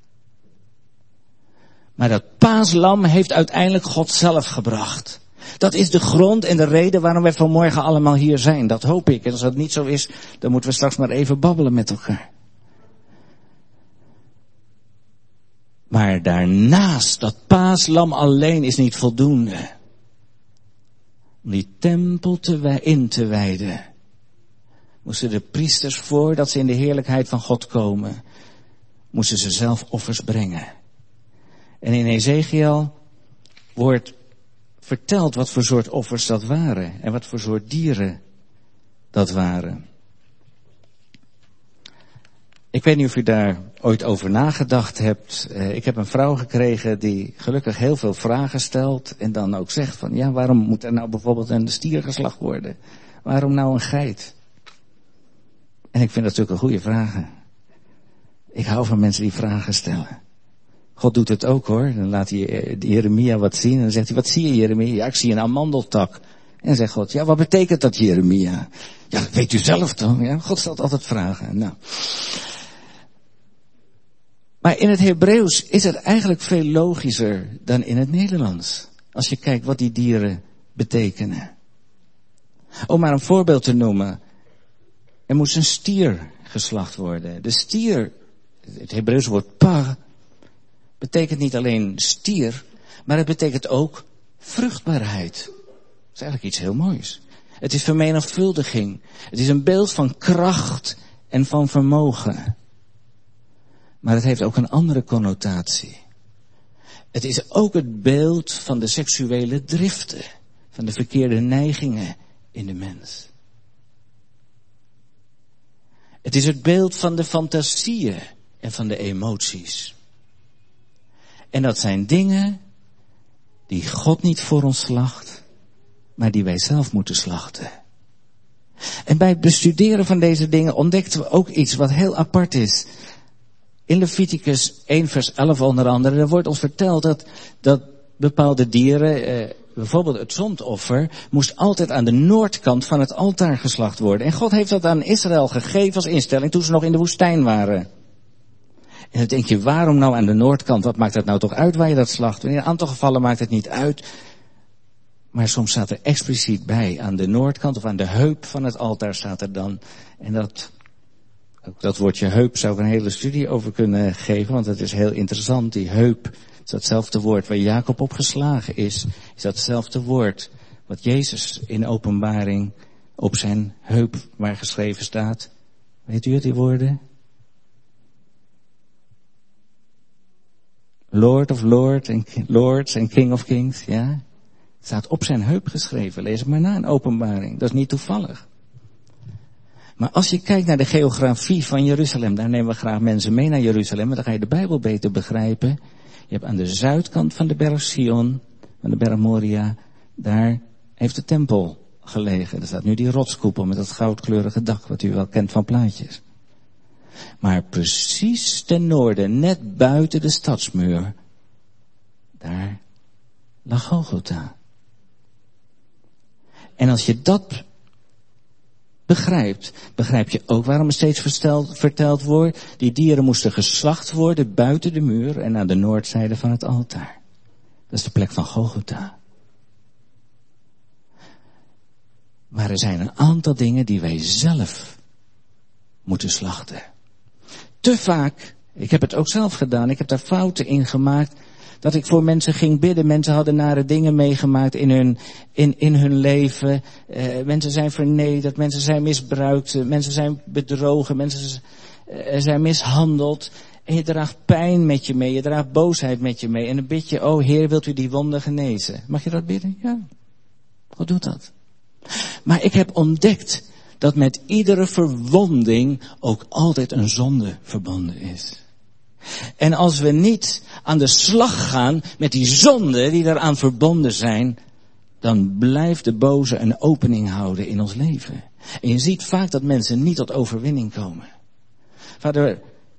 Maar dat paaslam heeft uiteindelijk God zelf gebracht. Dat is de grond en de reden waarom wij vanmorgen allemaal hier zijn. Dat hoop ik. En als dat niet zo is, dan moeten we straks maar even babbelen met elkaar. Maar daarnaast, dat paaslam alleen is niet voldoende. Om die tempel in te wijden, moesten de priesters, voordat ze in de heerlijkheid van God komen, moesten ze zelf offers brengen. En in Ezekiel wordt verteld wat voor soort offers dat waren. En wat voor soort dieren dat waren. Ik weet niet of u daar ooit over nagedacht hebt. Ik heb een vrouw gekregen die gelukkig heel veel vragen stelt. En dan ook zegt van, ja, waarom moet er nou bijvoorbeeld een stier geslacht worden? Waarom nou een geit? En ik vind dat natuurlijk een goede vragen. Ik hou van mensen die vragen stellen. God doet het ook hoor. Dan laat hij Jeremia wat zien. En dan zegt hij, wat zie je Jeremia? Ja, ik zie een amandeltak. En dan zegt God, ja, wat betekent dat Jeremia? Ja, dat weet u zelf toch? Ja, God stelt altijd vragen. Nou. Maar in het Hebreeuws is het eigenlijk veel logischer dan in het Nederlands. Als je kijkt wat die dieren betekenen. Om maar een voorbeeld te noemen. Er moest een stier geslacht worden. De stier, het Hebreeuwse woord par, betekent niet alleen stier, maar het betekent ook vruchtbaarheid. Dat is eigenlijk iets heel moois. Het is vermenigvuldiging. Het is een beeld van kracht en van vermogen. Maar het heeft ook een andere connotatie. Het is ook het beeld van de seksuele driften, van de verkeerde neigingen in de mens. Het is het beeld van de fantasieën en van de emoties. En dat zijn dingen die God niet voor ons slacht, maar die wij zelf moeten slachten. En bij het bestuderen van deze dingen ontdekten we ook iets wat heel apart is. In Leviticus 1 vers 11 onder andere, er wordt ons verteld dat bepaalde dieren, bijvoorbeeld het zondoffer, moest altijd aan de noordkant van het altaar geslacht worden. En God heeft dat aan Israël gegeven als instelling toen ze nog in de woestijn waren. En dan denk je, waarom nou aan de noordkant? Wat maakt het nou toch uit waar je dat slacht? In een aantal gevallen maakt het niet uit. Maar soms staat er expliciet bij, aan de noordkant of aan de heup van het altaar staat er dan. En dat woordje heup zou ik een hele studie over kunnen geven, want het is heel interessant. Die heup is datzelfde woord waar Jacob op geslagen is datzelfde woord wat Jezus in Openbaring op zijn heup waar geschreven staat. Weet u het, die woorden? Lord of Lords en King of Kings, ja. Het staat op zijn heup geschreven, lees het maar na in Openbaring. Dat is niet toevallig. Maar als je kijkt naar de geografie van Jeruzalem, daar nemen we graag mensen mee naar Jeruzalem, maar dan ga je de Bijbel beter begrijpen. Je hebt aan de zuidkant van de berg Sion, van de berg Moria, daar heeft de tempel gelegen. Er staat nu die rotskoepel met dat goudkleurige dak, wat u wel kent van plaatjes. Maar precies ten noorden, net buiten de stadsmuur, daar lag Golgotha. En als je dat begrijp je ook waarom er steeds verteld wordt, die dieren moesten geslacht worden buiten de muur en aan de noordzijde van het altaar. Dat is de plek van Golgotha. Maar er zijn een aantal dingen die wij zelf moeten slachten. Te vaak, ik heb het ook zelf gedaan, ik heb daar fouten in gemaakt, dat ik voor mensen ging bidden. Mensen hadden nare dingen meegemaakt in hun leven. Mensen zijn vernederd, mensen zijn misbruikt, mensen zijn bedrogen, mensen zijn mishandeld. En je draagt pijn met je mee, je draagt boosheid met je mee. En dan bid je, oh Heer, wilt u die wonden genezen? Mag je dat bidden? Ja, God doet dat. Maar ik heb ontdekt dat met iedere verwonding ook altijd een zonde verbonden is. En als we niet aan de slag gaan met die zonden die daaraan verbonden zijn, dan blijft de boze een opening houden in ons leven. En je ziet vaak dat mensen niet tot overwinning komen. Vader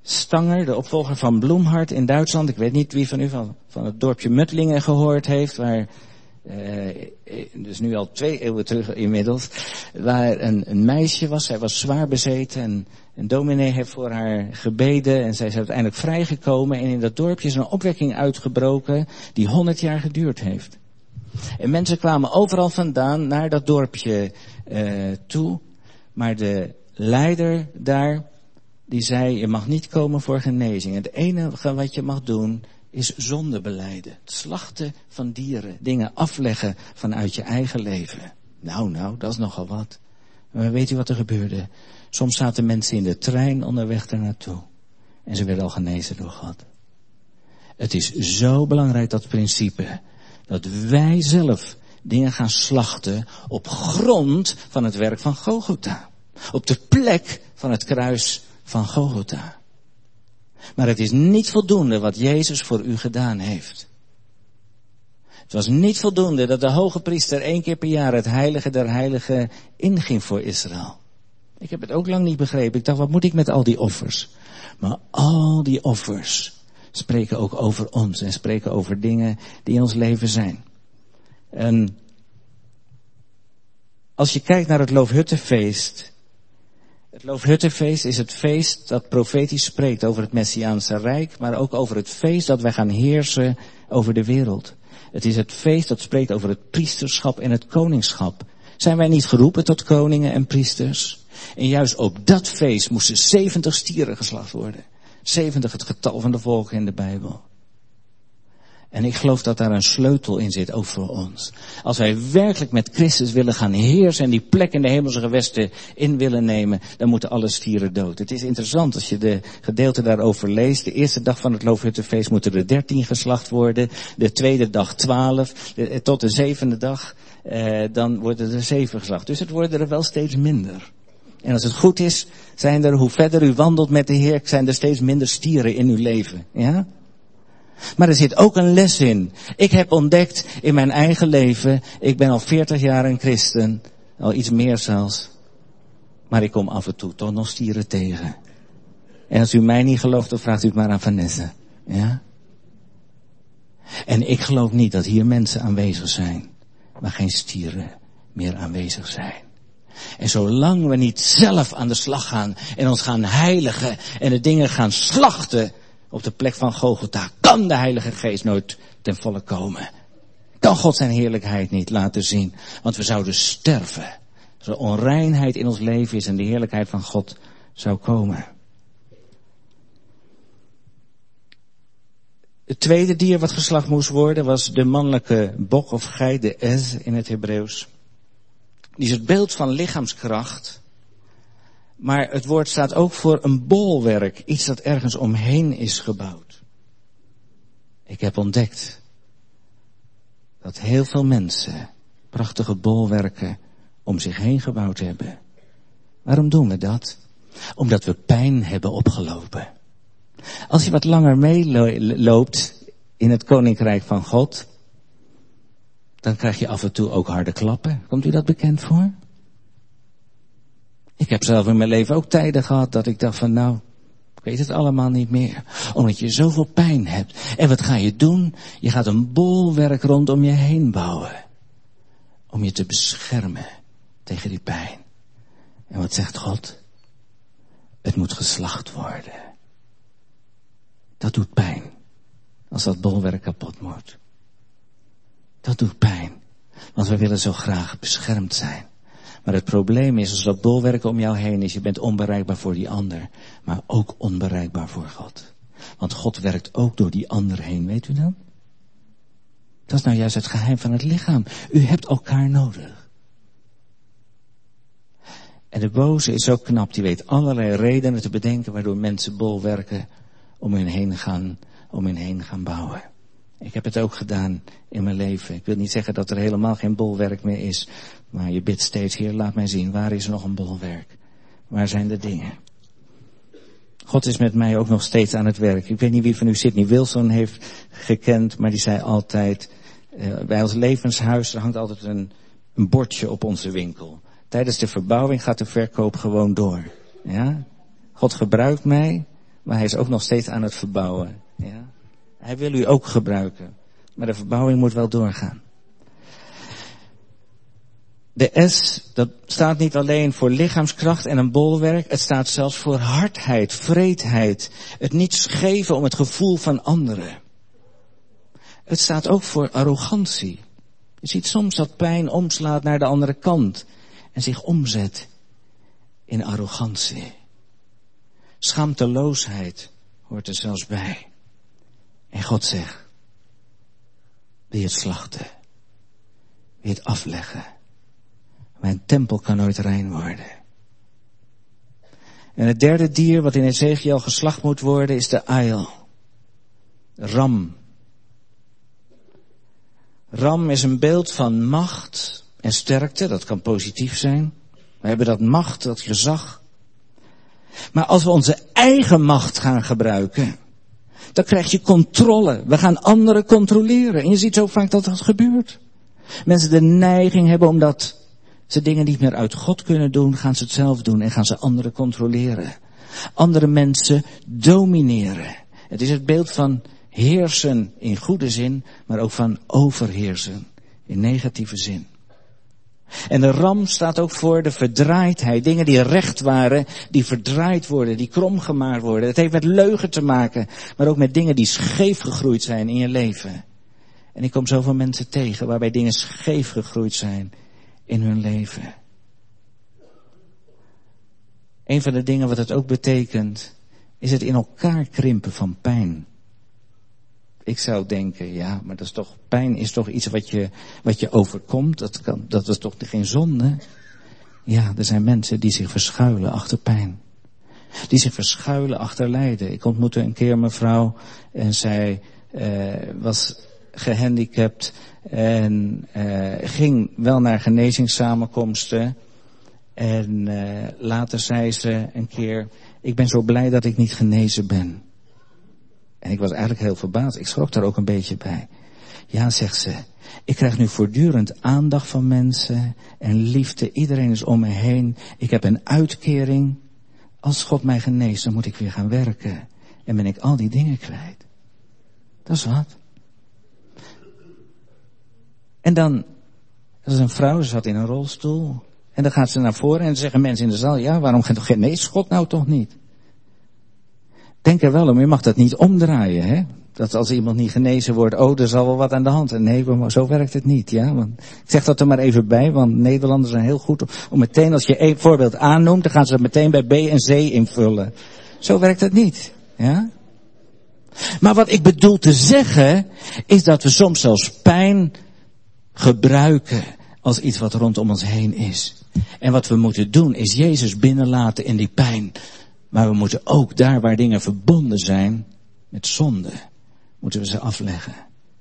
Stanger, de opvolger van Blumhardt in Duitsland. Ik weet niet wie van u van het dorpje Muttlingen gehoord heeft, waar, dus nu al 2 eeuwen terug inmiddels, waar een meisje was. Zij was zwaar bezeten en een dominee heeft voor haar gebeden en zij is uiteindelijk vrijgekomen. En in dat dorpje is een opwekking uitgebroken die 100 jaar geduurd heeft. En mensen kwamen overal vandaan naar dat dorpje toe, maar de leider daar, die zei, je mag niet komen voor genezing. Het enige wat je mag doen is zonde belijden. Het slachten van dieren. Dingen afleggen vanuit je eigen leven. Nou, dat is nogal wat. Maar weet u wat er gebeurde? Soms zaten mensen in de trein onderweg daar naartoe. En ze werden al genezen door God. Het is zo belangrijk, dat principe, dat wij zelf dingen gaan slachten op grond van het werk van Golgotha. Op de plek van het kruis van Golgotha. Maar het is niet voldoende wat Jezus voor u gedaan heeft. Het was niet voldoende dat de hoge priester 1 keer per jaar het heilige der heiligen inging voor Israël. Ik heb het ook lang niet begrepen. Ik dacht, wat moet ik met al die offers? Maar al die offers spreken ook over ons en spreken over dingen die in ons leven zijn. En als je kijkt naar het Loofhuttenfeest. Het Loofhuttenfeest is het feest dat profetisch spreekt over het Messiaanse Rijk, maar ook over het feest dat wij gaan heersen over de wereld. Het is het feest dat spreekt over het priesterschap en het koningschap. Zijn wij niet geroepen tot koningen en priesters? En juist op dat feest moesten 70 stieren geslacht worden. 70 het getal van de volken in de Bijbel. En ik geloof dat daar een sleutel in zit, ook voor ons. Als wij werkelijk met Christus willen gaan heersen en die plek in de hemelse gewesten in willen nemen, dan moeten alle stieren dood. Het is interessant als je de gedeelte daarover leest. De eerste dag van het Loofhuttenfeest moeten er 13 geslacht worden. De tweede dag 12. Tot de 7e dag, dan worden er 7 geslacht. Dus het worden er wel steeds minder. En als het goed is, zijn er, hoe verder u wandelt met de Heer, zijn er steeds minder stieren in uw leven. Ja? Maar er zit ook een les in. Ik heb ontdekt in mijn eigen leven, ik ben al 40 jaar een christen, al iets meer zelfs. Maar ik kom af en toe toch nog stieren tegen. En als u mij niet gelooft, dan vraagt u het maar aan Vanessa. Ja? En ik geloof niet dat hier mensen aanwezig zijn, maar geen stieren meer aanwezig zijn. En zolang we niet zelf aan de slag gaan en ons gaan heiligen en de dingen gaan slachten op de plek van Golgotha, kan de Heilige Geest nooit ten volle komen. Kan God zijn heerlijkheid niet laten zien, want we zouden sterven. Als er onreinheid in ons leven is en de heerlijkheid van God zou komen. Het tweede dier wat geslacht moest worden was de mannelijke bok of geit, de ez in het Hebreeuws. Die is het beeld van lichaamskracht. Maar het woord staat ook voor een bolwerk. Iets dat ergens omheen is gebouwd. Ik heb ontdekt dat heel veel mensen prachtige bolwerken om zich heen gebouwd hebben. Waarom doen we dat? Omdat we pijn hebben opgelopen. Als je wat langer meeloopt in het koninkrijk van God, dan krijg je af en toe ook harde klappen. Komt u dat bekend voor? Ik heb zelf in mijn leven ook tijden gehad dat ik dacht van ik weet het allemaal niet meer. Omdat je zoveel pijn hebt. En wat ga je doen? Je gaat een bolwerk rondom je heen bouwen. Om je te beschermen tegen die pijn. En wat zegt God? Het moet geslacht worden. Dat doet pijn. Als dat bolwerk kapot moet. Dat doet pijn. Want we willen zo graag beschermd zijn. Maar het probleem is, als dat bolwerk om jou heen is, je bent onbereikbaar voor die ander. Maar ook onbereikbaar voor God. Want God werkt ook door die ander heen, weet u dat? Dat is nou juist het geheim van het lichaam. U hebt elkaar nodig. En de boze is zo knap, die weet allerlei redenen te bedenken waardoor mensen bolwerken om hun heen gaan bouwen. Ik heb het ook gedaan in mijn leven. Ik wil niet zeggen dat er helemaal geen bolwerk meer is. Maar je bidt steeds, Heer, laat mij zien, waar is nog een bolwerk? Waar zijn de dingen? God is met mij ook nog steeds aan het werk. Ik weet niet wie van u Sidney Wilson heeft gekend, maar die zei altijd, bij ons levenshuis, er hangt altijd een bordje op onze winkel. Tijdens de verbouwing gaat de verkoop gewoon door. Ja? God gebruikt mij, Maar hij is ook nog steeds aan het verbouwen. Ja? Hij wil u ook gebruiken. Maar de verbouwing moet wel doorgaan. De S, dat staat niet alleen voor lichaamskracht en een bolwerk. Het staat zelfs voor hardheid, wreedheid. Het niet geven om het gevoel van anderen. Het staat ook voor arrogantie. Je ziet soms dat pijn omslaat naar de andere kant. En zich omzet in arrogantie. Schaamteloosheid hoort er zelfs bij. En God zegt, wil je het slachten? Wil je het afleggen? Mijn tempel kan nooit rein worden. En het derde dier wat in Ezekiel geslacht moet worden is de ail. Ram. Ram is een beeld van macht en sterkte. Dat kan positief zijn. We hebben dat macht, dat gezag. Maar als we onze eigen macht gaan gebruiken, dan krijg je controle. We gaan anderen controleren. En je ziet zo vaak dat dat gebeurt. Mensen de neiging hebben omdat ze dingen niet meer uit God kunnen doen, gaan ze het zelf doen en gaan ze anderen controleren. Andere mensen domineren. Het is het beeld van heersen in goede zin, maar ook van overheersen in negatieve zin. En de ram staat ook voor de verdraaidheid. Dingen die recht waren, die verdraaid worden, die kromgemaakt worden. Het heeft met leugen te maken, maar ook met dingen die scheef gegroeid zijn in je leven. En ik kom zoveel mensen tegen waarbij dingen scheef gegroeid zijn in hun leven. Een van de dingen wat het ook betekent, is het in elkaar krimpen van pijn. Ik zou denken, ja, maar dat is toch, pijn is toch iets wat je overkomt. Dat is toch geen zonde? Ja, er zijn mensen die zich verschuilen achter pijn. Die zich verschuilen achter lijden. Ik ontmoette een keer een mevrouw en zij was gehandicapt en ging wel naar genezingssamenkomsten. En later zei ze een keer, ik ben zo blij dat ik niet genezen ben. En ik was eigenlijk heel verbaasd. Ik schrok daar ook een beetje bij. Ja, zegt ze, ik krijg nu voortdurend aandacht van mensen en liefde. Iedereen is om me heen. Ik heb een uitkering. Als God mij geneest, dan moet ik weer gaan werken. En ben ik al die dingen kwijt. Dat is wat. En dan, dat is een vrouw, ze zat in een rolstoel. En dan gaat ze naar voren en dan zeggen mensen in de zaal, ja, waarom geneest God nou toch niet? Denk er wel om, je mag dat niet omdraaien, hè. Dat als iemand niet genezen wordt, oh, er zal wel wat aan de hand. En nee, maar zo werkt het niet, ja. Want, ik zeg dat er maar even bij, want Nederlanders zijn heel goed om meteen, als je een voorbeeld aannoemt, dan gaan ze dat meteen bij B en C invullen. Zo werkt het niet, ja. Maar wat ik bedoel te zeggen, is dat we soms zelfs pijn gebruiken als iets wat rondom ons heen is. En wat we moeten doen, is Jezus binnenlaten in die pijn. Maar we moeten ook daar waar dingen verbonden zijn met zonde, moeten we ze afleggen.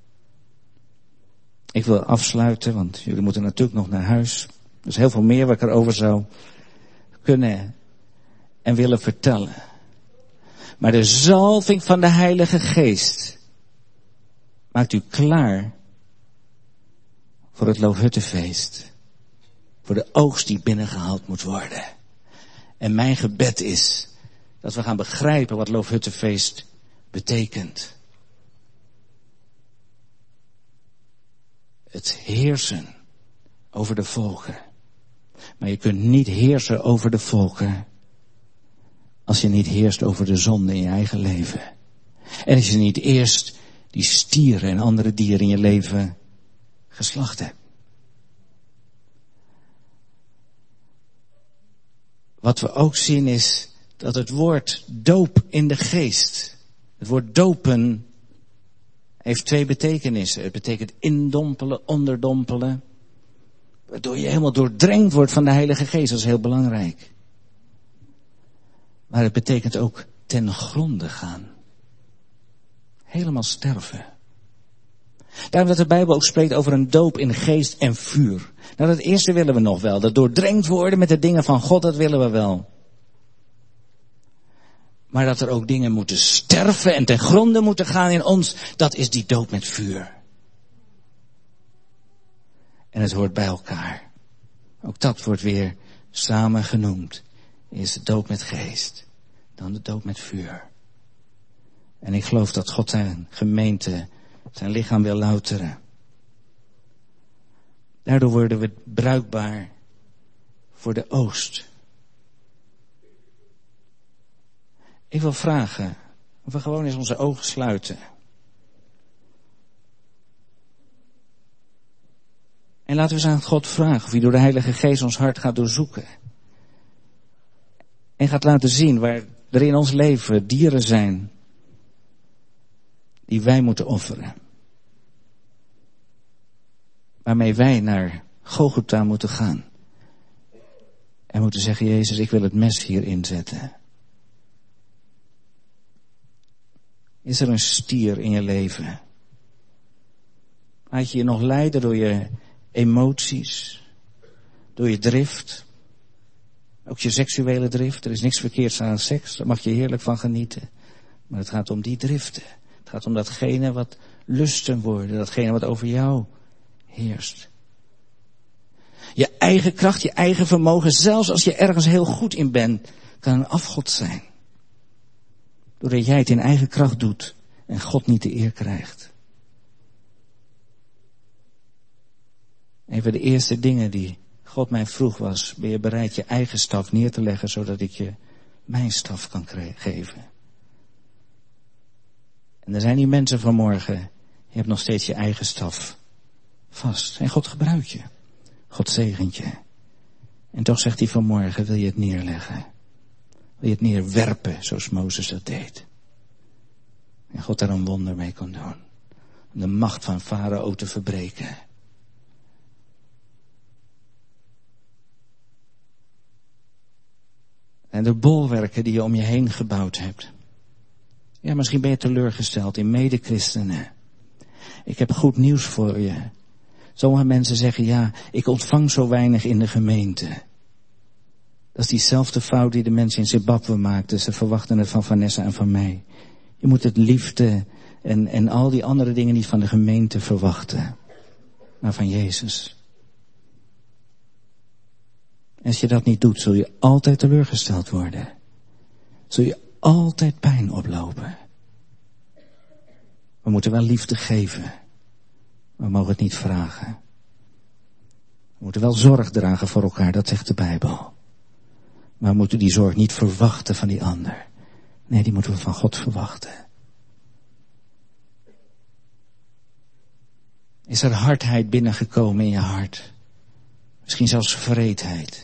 Ik wil afsluiten, want jullie moeten natuurlijk nog naar huis. Er is heel veel meer wat ik erover zou kunnen en willen vertellen. Maar de zalving van de Heilige Geest maakt u klaar voor het Loofhuttenfeest. Voor de oogst die binnengehaald moet worden. En mijn gebed is dat we gaan begrijpen wat Loofhuttenfeest betekent. Het heersen over de volken. Maar je kunt niet heersen over de volken als je niet heerst over de zonde in je eigen leven. En als je niet eerst die stieren en andere dieren in je leven geslacht hebt. Wat we ook zien is dat het woord doop in de geest, het woord dopen, heeft twee betekenissen. Het betekent indompelen, onderdompelen. Waardoor je helemaal doordrenkt wordt van de Heilige Geest. Dat is heel belangrijk. Maar het betekent ook ten gronde gaan. Helemaal sterven. Daarom dat de Bijbel ook spreekt over een doop in geest en vuur. Nou, dat eerste willen we nog wel. Dat doordrenkt worden met de dingen van God, dat willen we wel. Maar dat er ook dingen moeten sterven en ten gronde moeten gaan in ons, dat is die doop met vuur. En het hoort bij elkaar. Ook dat wordt weer samen genoemd. Eerst de doop met geest, dan de doop met vuur. En ik geloof dat God zijn gemeente, zijn lichaam wil louteren. Daardoor worden we bruikbaar voor de oogst. Ik wil vragen of we gewoon eens onze ogen sluiten. En laten we eens aan God vragen of hij door de Heilige Geest ons hart gaat doorzoeken. En gaat laten zien waar er in ons leven dieren zijn die wij moeten offeren. Waarmee wij naar Golgotha moeten gaan. En moeten zeggen, Jezus, ik wil het mes hier inzetten. Is er een stier in je leven? Laat je je nog leiden door je emoties, door je drift, ook je seksuele drift. Er is niks verkeerds aan seks, daar mag je heerlijk van genieten. Maar het gaat om die driften. Het gaat om datgene wat lusten worden, datgene wat over jou heerst. Je eigen kracht, je eigen vermogen, zelfs als je ergens heel goed in bent, kan een afgod zijn. Doordat jij het in eigen kracht doet en God niet de eer krijgt. Een van de eerste dingen die God mij vroeg was, ben je bereid je eigen staf neer te leggen, zodat ik je mijn staf kan geven. En er zijn die mensen vanmorgen, je hebt nog steeds je eigen staf vast. En God gebruikt je. God zegent je. En toch zegt hij vanmorgen, wil je het neerleggen? Wil je het neerwerpen, zoals Mozes dat deed? En God daar een wonder mee kon doen. Om de macht van Farao te verbreken. En de bolwerken die je om je heen gebouwd hebt. Ja, misschien ben je teleurgesteld in medechristenen. Ik heb goed nieuws voor je. Sommige mensen zeggen, ja, ik ontvang zo weinig in de gemeente. Dat is diezelfde fout die de mensen in Zimbabwe maakten. Ze verwachten het van Vanessa en van mij. Je moet het liefde en al die andere dingen niet van de gemeente verwachten. Maar van Jezus. En als je dat niet doet, zul je altijd teleurgesteld worden. Zul je altijd pijn oplopen. We moeten wel liefde geven. We mogen het niet vragen. We moeten wel zorg dragen voor elkaar, dat zegt de Bijbel. Maar we moeten die zorg niet verwachten van die ander. Nee, die moeten we van God verwachten. Is er hardheid binnengekomen in je hart? Misschien zelfs wreedheid.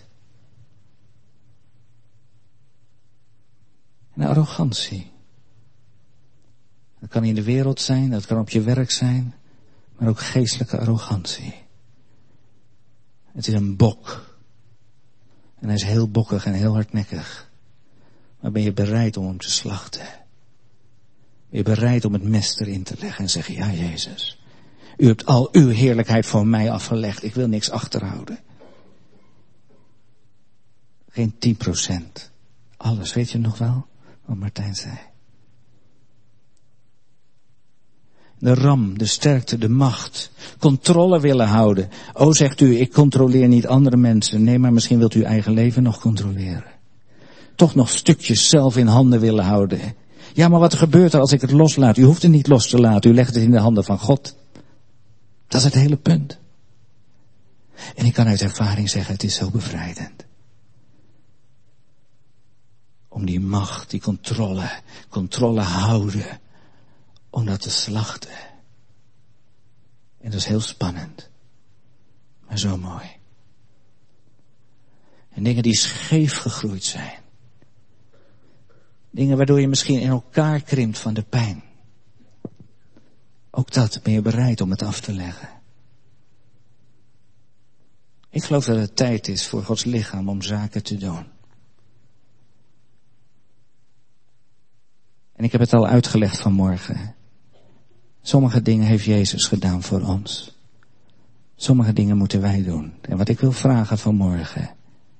En arrogantie. Dat kan in de wereld zijn, dat kan op je werk zijn, maar ook geestelijke arrogantie. Het is een bok. En hij is heel bokkig en heel hardnekkig. Maar ben je bereid om hem te slachten? Ben je bereid om het mes erin te leggen en zeggen, ja Jezus, u hebt al uw heerlijkheid voor mij afgelegd, ik wil niks achterhouden. Geen 10%. Alles, weet je nog wel? Wat Martijn zei. De ram, de sterkte, de macht. Controle willen houden. Oh, zegt u, ik controleer niet andere mensen. Nee, maar misschien wilt u uw eigen leven nog controleren. Toch nog stukjes zelf in handen willen houden. Ja, maar wat gebeurt er als ik het loslaat? U hoeft het niet los te laten. U legt het in de handen van God. Dat is het hele punt. En ik kan uit ervaring zeggen, het is zo bevrijdend. Om die macht, die controle houden. Om dat te slachten. En dat is heel spannend. Maar zo mooi. En dingen die scheef gegroeid zijn. Dingen waardoor je misschien in elkaar krimpt van de pijn. Ook dat ben je bereid om het af te leggen. Ik geloof dat het tijd is voor Gods lichaam om zaken te doen. En ik heb het al uitgelegd vanmorgen. Sommige dingen heeft Jezus gedaan voor ons. Sommige dingen moeten wij doen. En wat ik wil vragen vanmorgen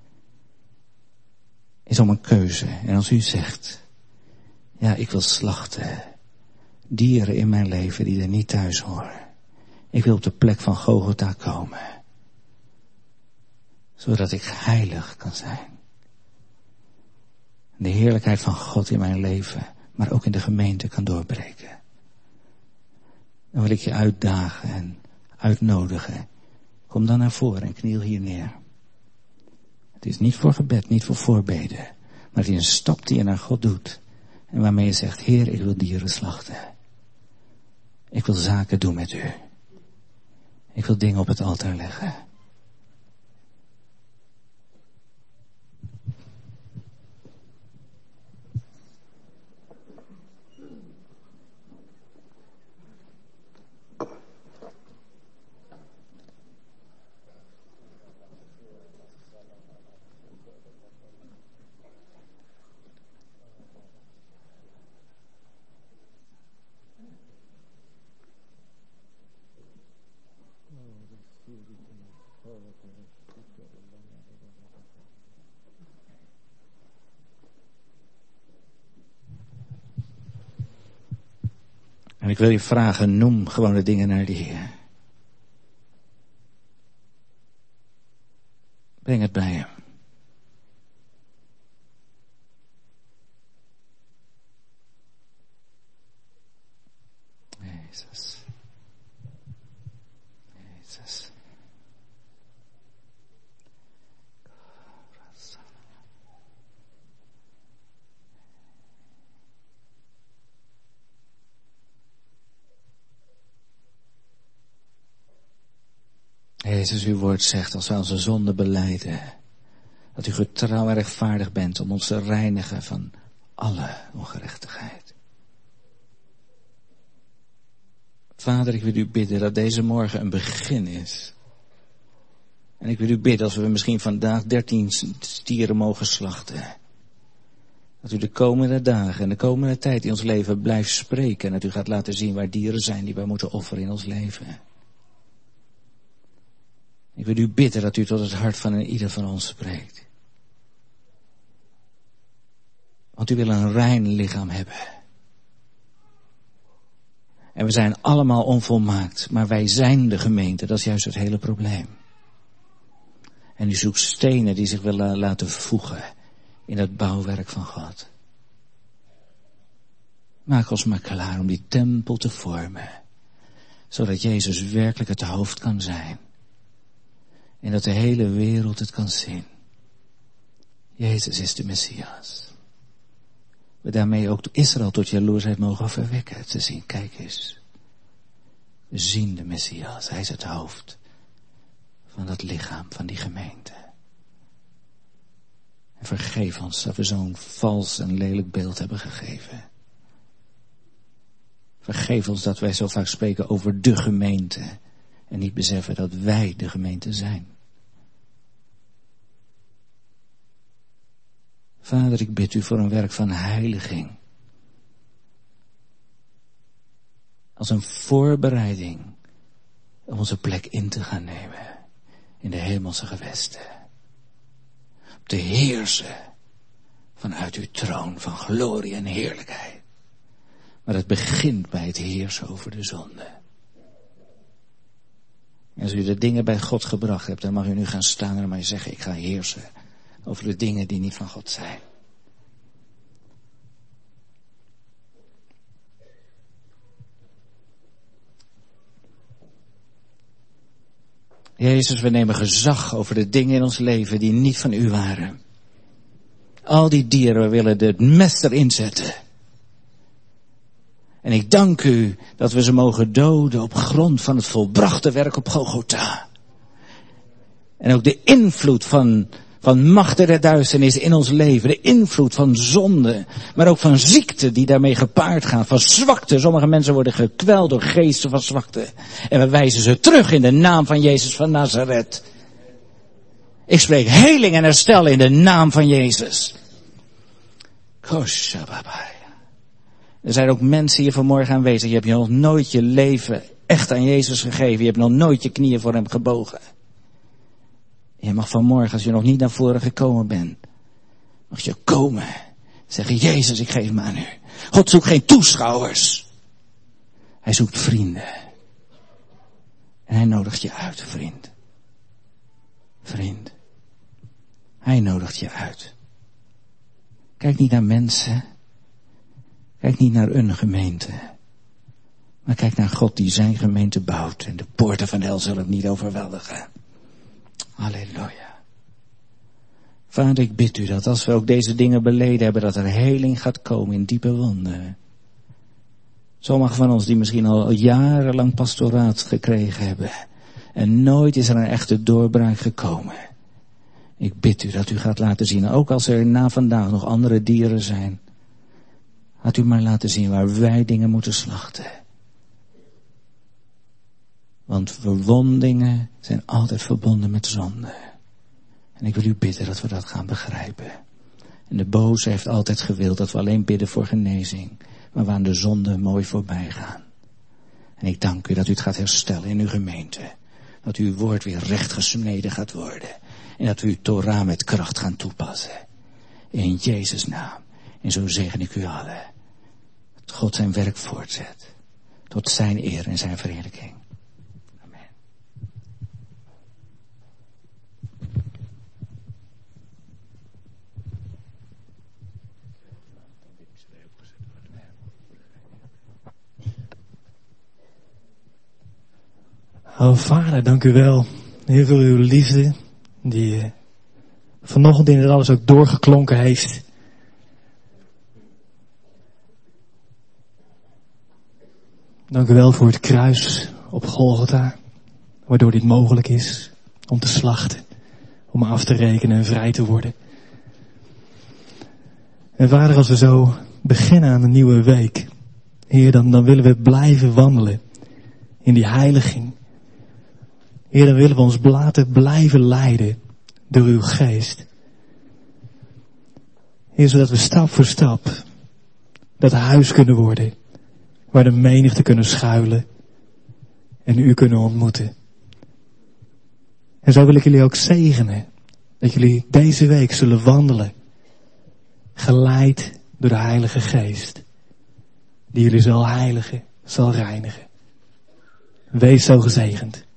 is om een keuze. En als u zegt, ja, ik wil slachten. Dieren in mijn leven die er niet thuis horen. Ik wil op de plek van Golgotha komen. Zodat ik heilig kan zijn. De heerlijkheid van God in mijn leven maar ook in de gemeente kan doorbreken. Dan wil ik je uitdagen en uitnodigen. Kom dan naar voren en kniel hier neer. Het is niet voor gebed, niet voor voorbeden, maar het is een stap die je naar God doet. En waarmee je zegt, Heer, ik wil dieren slachten. Ik wil zaken doen met u. Ik wil dingen op het altaar leggen. En ik wil je vragen, noem gewoon de dingen naar de Heer. Breng het bij hem. Jezus. Jezus. Jezus, uw woord zegt, als wij onze zonde belijden, dat u getrouw en rechtvaardig bent om ons te reinigen van alle ongerechtigheid. Vader, ik wil u bidden dat deze morgen een begin is. En ik wil u bidden, als we misschien vandaag 13 stieren mogen slachten, dat u de komende dagen en de komende tijd in ons leven blijft spreken en dat u gaat laten zien waar dieren zijn die wij moeten offeren in ons leven. Ik wil u bidden dat u tot het hart van ieder van ons spreekt. Want u wil een rein lichaam hebben. En we zijn allemaal onvolmaakt, maar wij zijn de gemeente, dat is juist het hele probleem. En u zoekt stenen die zich willen laten voegen in het bouwwerk van God. Maak ons maar klaar om die tempel te vormen, zodat Jezus werkelijk het hoofd kan zijn. En dat de hele wereld het kan zien. Jezus is de Messias. We daarmee ook Israël tot jaloersheid mogen verwekken. Te zien, kijk eens. We zien de Messias. Hij is het hoofd van dat lichaam, van die gemeente. En vergeef ons dat we zo'n vals en lelijk beeld hebben gegeven. Vergeef ons dat wij zo vaak spreken over de gemeente. En niet beseffen dat wij de gemeente zijn. Vader, ik bid u voor een werk van heiliging. Als een voorbereiding om onze plek in te gaan nemen in de hemelse gewesten. Om te heersen vanuit uw troon van glorie en heerlijkheid. Maar het begint bij het heersen over de zonde. En als u de dingen bij God gebracht hebt, dan mag u nu gaan staan en maar zeggen, ik ga heersen over de dingen die niet van God zijn. Jezus, we nemen gezag over de dingen in ons leven die niet van u waren. Al die dieren, we willen het mes erin zetten. En ik dank u dat we ze mogen doden op grond van het volbrachte werk op Golgotha. En ook de invloed van machten der duisternis in ons leven. De invloed van zonde. Maar ook van ziekte die daarmee gepaard gaan. Van zwakte. Sommige mensen worden gekweld door geesten van zwakte. En we wijzen ze terug in de naam van Jezus van Nazareth. Ik spreek heling en herstel in de naam van Jezus. Koshababai. Er zijn ook mensen hier vanmorgen aanwezig. Je hebt je nog nooit je leven echt aan Jezus gegeven. Je hebt nog nooit je knieën voor hem gebogen. Je mag vanmorgen, als je nog niet naar voren gekomen bent, mag je komen. Zeggen, Jezus, ik geef me aan u. God zoekt geen toeschouwers. Hij zoekt vrienden. En hij nodigt je uit, vriend. Vriend. Hij nodigt je uit. Kijk niet naar mensen. Kijk niet naar een gemeente. Maar kijk naar God die zijn gemeente bouwt. En de poorten van de hel zullen het niet overweldigen. Halleluja. Vader, ik bid u dat als we ook deze dingen beleden hebben, dat er heling gaat komen in diepe wonden. Sommigen van ons die misschien al jarenlang pastoraat gekregen hebben. En nooit is er een echte doorbraak gekomen. Ik bid u dat u gaat laten zien, ook als er na vandaag nog andere dieren zijn. Laat u maar laten zien waar wij dingen moeten slachten. Want verwondingen zijn altijd verbonden met zonde. En ik wil u bidden dat we dat gaan begrijpen. En de boze heeft altijd gewild dat we alleen bidden voor genezing. Maar we aan de zonde mooi voorbij gaan. En ik dank u dat u het gaat herstellen in uw gemeente. Dat uw woord weer recht gesneden gaat worden. En dat we uw Torah met kracht gaan toepassen. In Jezus' naam. En zo zegen ik u allen. Dat God zijn werk voortzet. Tot zijn eer en zijn verheerlijking. Amen. Oh Vader, dank u wel. Heel veel uw liefde, die vanochtend in het alles ook doorgeklonken heeft. Dank u wel voor het kruis op Golgotha, waardoor dit mogelijk is om te slachten, om af te rekenen en vrij te worden. En Vader, als we zo beginnen aan een nieuwe week, Heer, dan willen we blijven wandelen in die heiliging. Heer, dan willen we ons laten blijven leiden door uw geest. Heer, zodat we stap voor stap dat huis kunnen worden waar de menigte kunnen schuilen en u kunnen ontmoeten. En zo wil ik jullie ook zegenen dat jullie deze week zullen wandelen, geleid door de Heilige Geest, die jullie zal heiligen, zal reinigen. Wees zo gezegend.